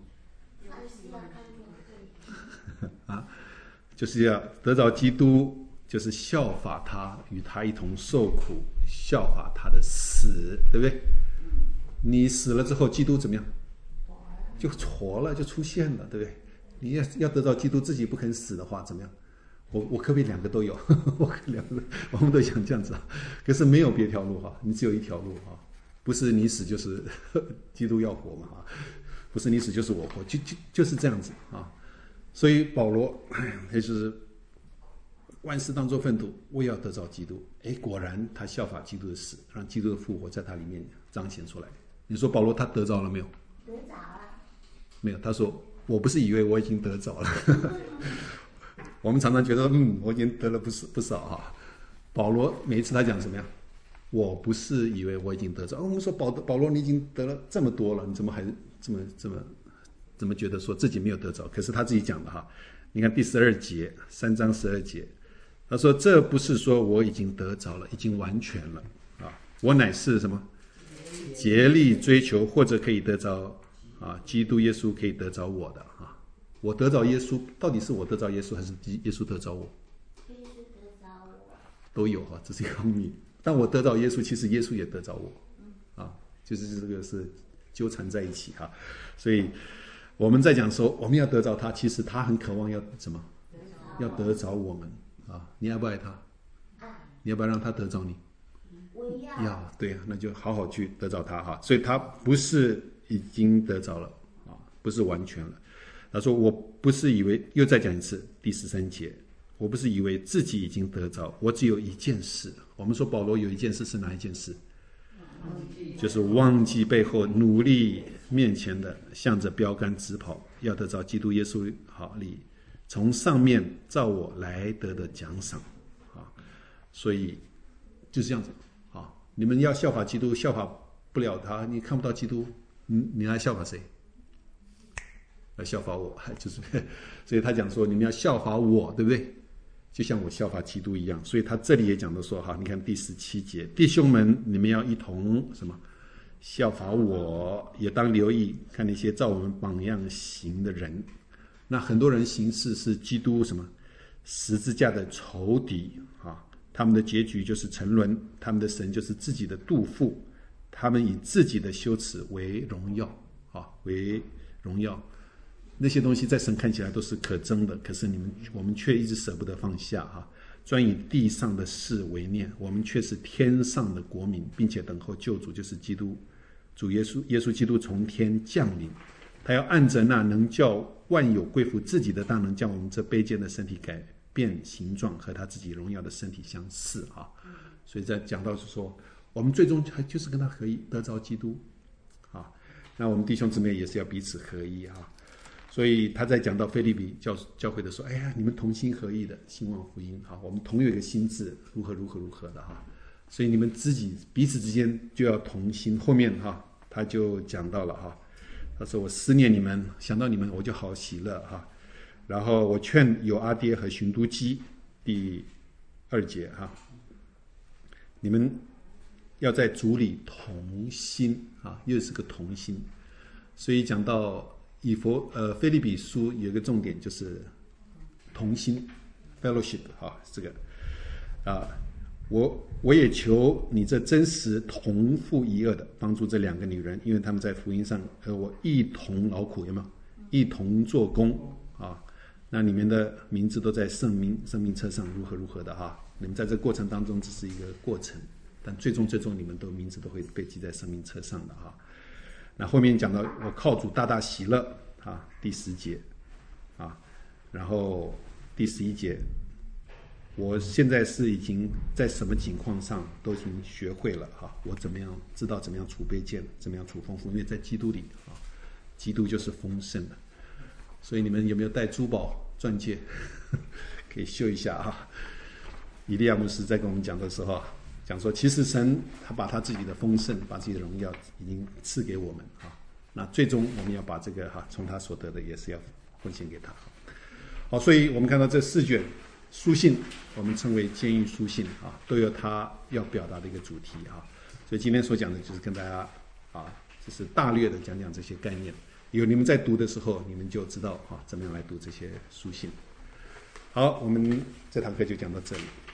啊，就是要得着基督，就是效法他，与他一同受苦，效法他的死，对不对？你死了之后，基督怎么样？就活了，就出现了，对不对？你要得到基督，自己不肯死的话，怎么样？我可不可以两个都有？我们都想这样子啊，可是没有别条路哈，你只有一条路啊，不是你死就是基督要活嘛啊，不是你死就是我活，就是这样子啊。所以保罗也就是万事当作粪土，我也要得着基督。哎，果然他效法基督的死，让基督的复活在他里面彰显出来。你说保罗他得着了没有？ 得着了。 没有，他说我不是以为我已经得着了。我们常常觉得我已经得了不少哈。保罗每一次他讲什么样？我不是以为我已经得着。我们说保罗你已经得了这么多了，你怎么还怎么觉得说自己没有得着？可是他自己讲的哈。你看第12节，3章12节，他说这不是说我已经得着了，已经完全了啊，我乃是什么？竭力追求或者可以得着啊，基督耶稣可以得着我的啊。我得着耶稣，到底是我得着耶稣，还是耶稣得着我？ 耶稣得着我。 都有哈，这是一个秘密。但我得着耶稣，其实耶稣也得着我啊，就是这个是纠缠在一起哈。所以我们在讲说我们要得着他，其实他很渴望要什么？要得着我们啊！你爱不爱他？你要不要让他得着你？ 我要。 对呀，那就好好去得着他哈。所以他不是已经得着了啊，不是完全了。他说我不是以为，又再讲一次第13节，我不是以为自己已经得着，我只有一件事。我们说保罗有一件事是哪一件事？就是忘记背后，努力面前的，向着标杆直跑，要得着基督耶稣好里从上面照我来得的奖赏啊。所以就是这样子啊。你们要效法基督，效法不了他，你看不到基督，你来效法谁？来效法我，就是，所以他讲说你们要效法我，对不对？就像我效法基督一样。所以他这里也讲的说哈，你看第17节，弟兄们，你们要一同什么？效法我，也当留意看那些照我们榜样行的人。那很多人行事是基督什么十字架的仇敌啊，他们的结局就是沉沦，他们的神就是自己的肚腹，他们以自己的羞耻为荣耀啊，为荣耀。 那些东西在神看起来都是可憎的，可是我们却一直舍不得放下哈。专以地上的事为念，我们却是天上的国民，并且等候救主，就是基督，主耶稣基督从天降临。他要按着那能叫万有归服自己的大能，将我们这卑贱的身体改变形状，和他自己荣耀的身体相似啊。所以在讲到是说，我们最终就是跟他合一，得着基督啊。那我们弟兄姊妹也是要彼此合一啊。所以他在讲到腓立比教会的时候，哎呀，你们同心合意的兴旺福音啊，我们同有一个心志，如何的哈。所以你们自己彼此之间就要同心。后面哈他就讲到了哈，他说我思念你们，想到你们我就好喜乐哈。然后我劝有阿爹和寻都基，第2节哈，你们要在主里同心啊，又是个同心。所以讲到腓立比书有一个重点就是同心 fellowship 啊，这个啊，我也求你这真实同父一恶的帮助这2个女人，因为他们在福音上和我一同劳苦，有没有？一同做工啊。那你们的名字都在生命册上，如何的哈。你们在这个过程当中只是一个过程，但最终你们的名字都会被记在生命册上的哈。那后面讲到我靠主大大喜乐啊，第10节啊，然后第11节，我现在是已经在什么情况上都已经学会了哈，我知道怎么样储卑贱，怎么样储丰富，因为在基督里啊，基督就是丰盛的。所以你们有没有带珠宝钻戒？可以秀一下啊。以利亚牧师在跟我们讲的时候讲说，其实神他把他自己的丰盛，把自己的荣耀已经赐给我们啊。那最终我们要把这个从他所得的也是要奉献给他。好，所以我们看到这4卷书信，我们称为监狱书信啊，都有他要表达的一个主题啊。所以今天所讲的就是跟大家就是大略的讲这些概念。有你们在读的时候，你们就知道怎么样来读这些书信。好，我们这堂课就讲到这里。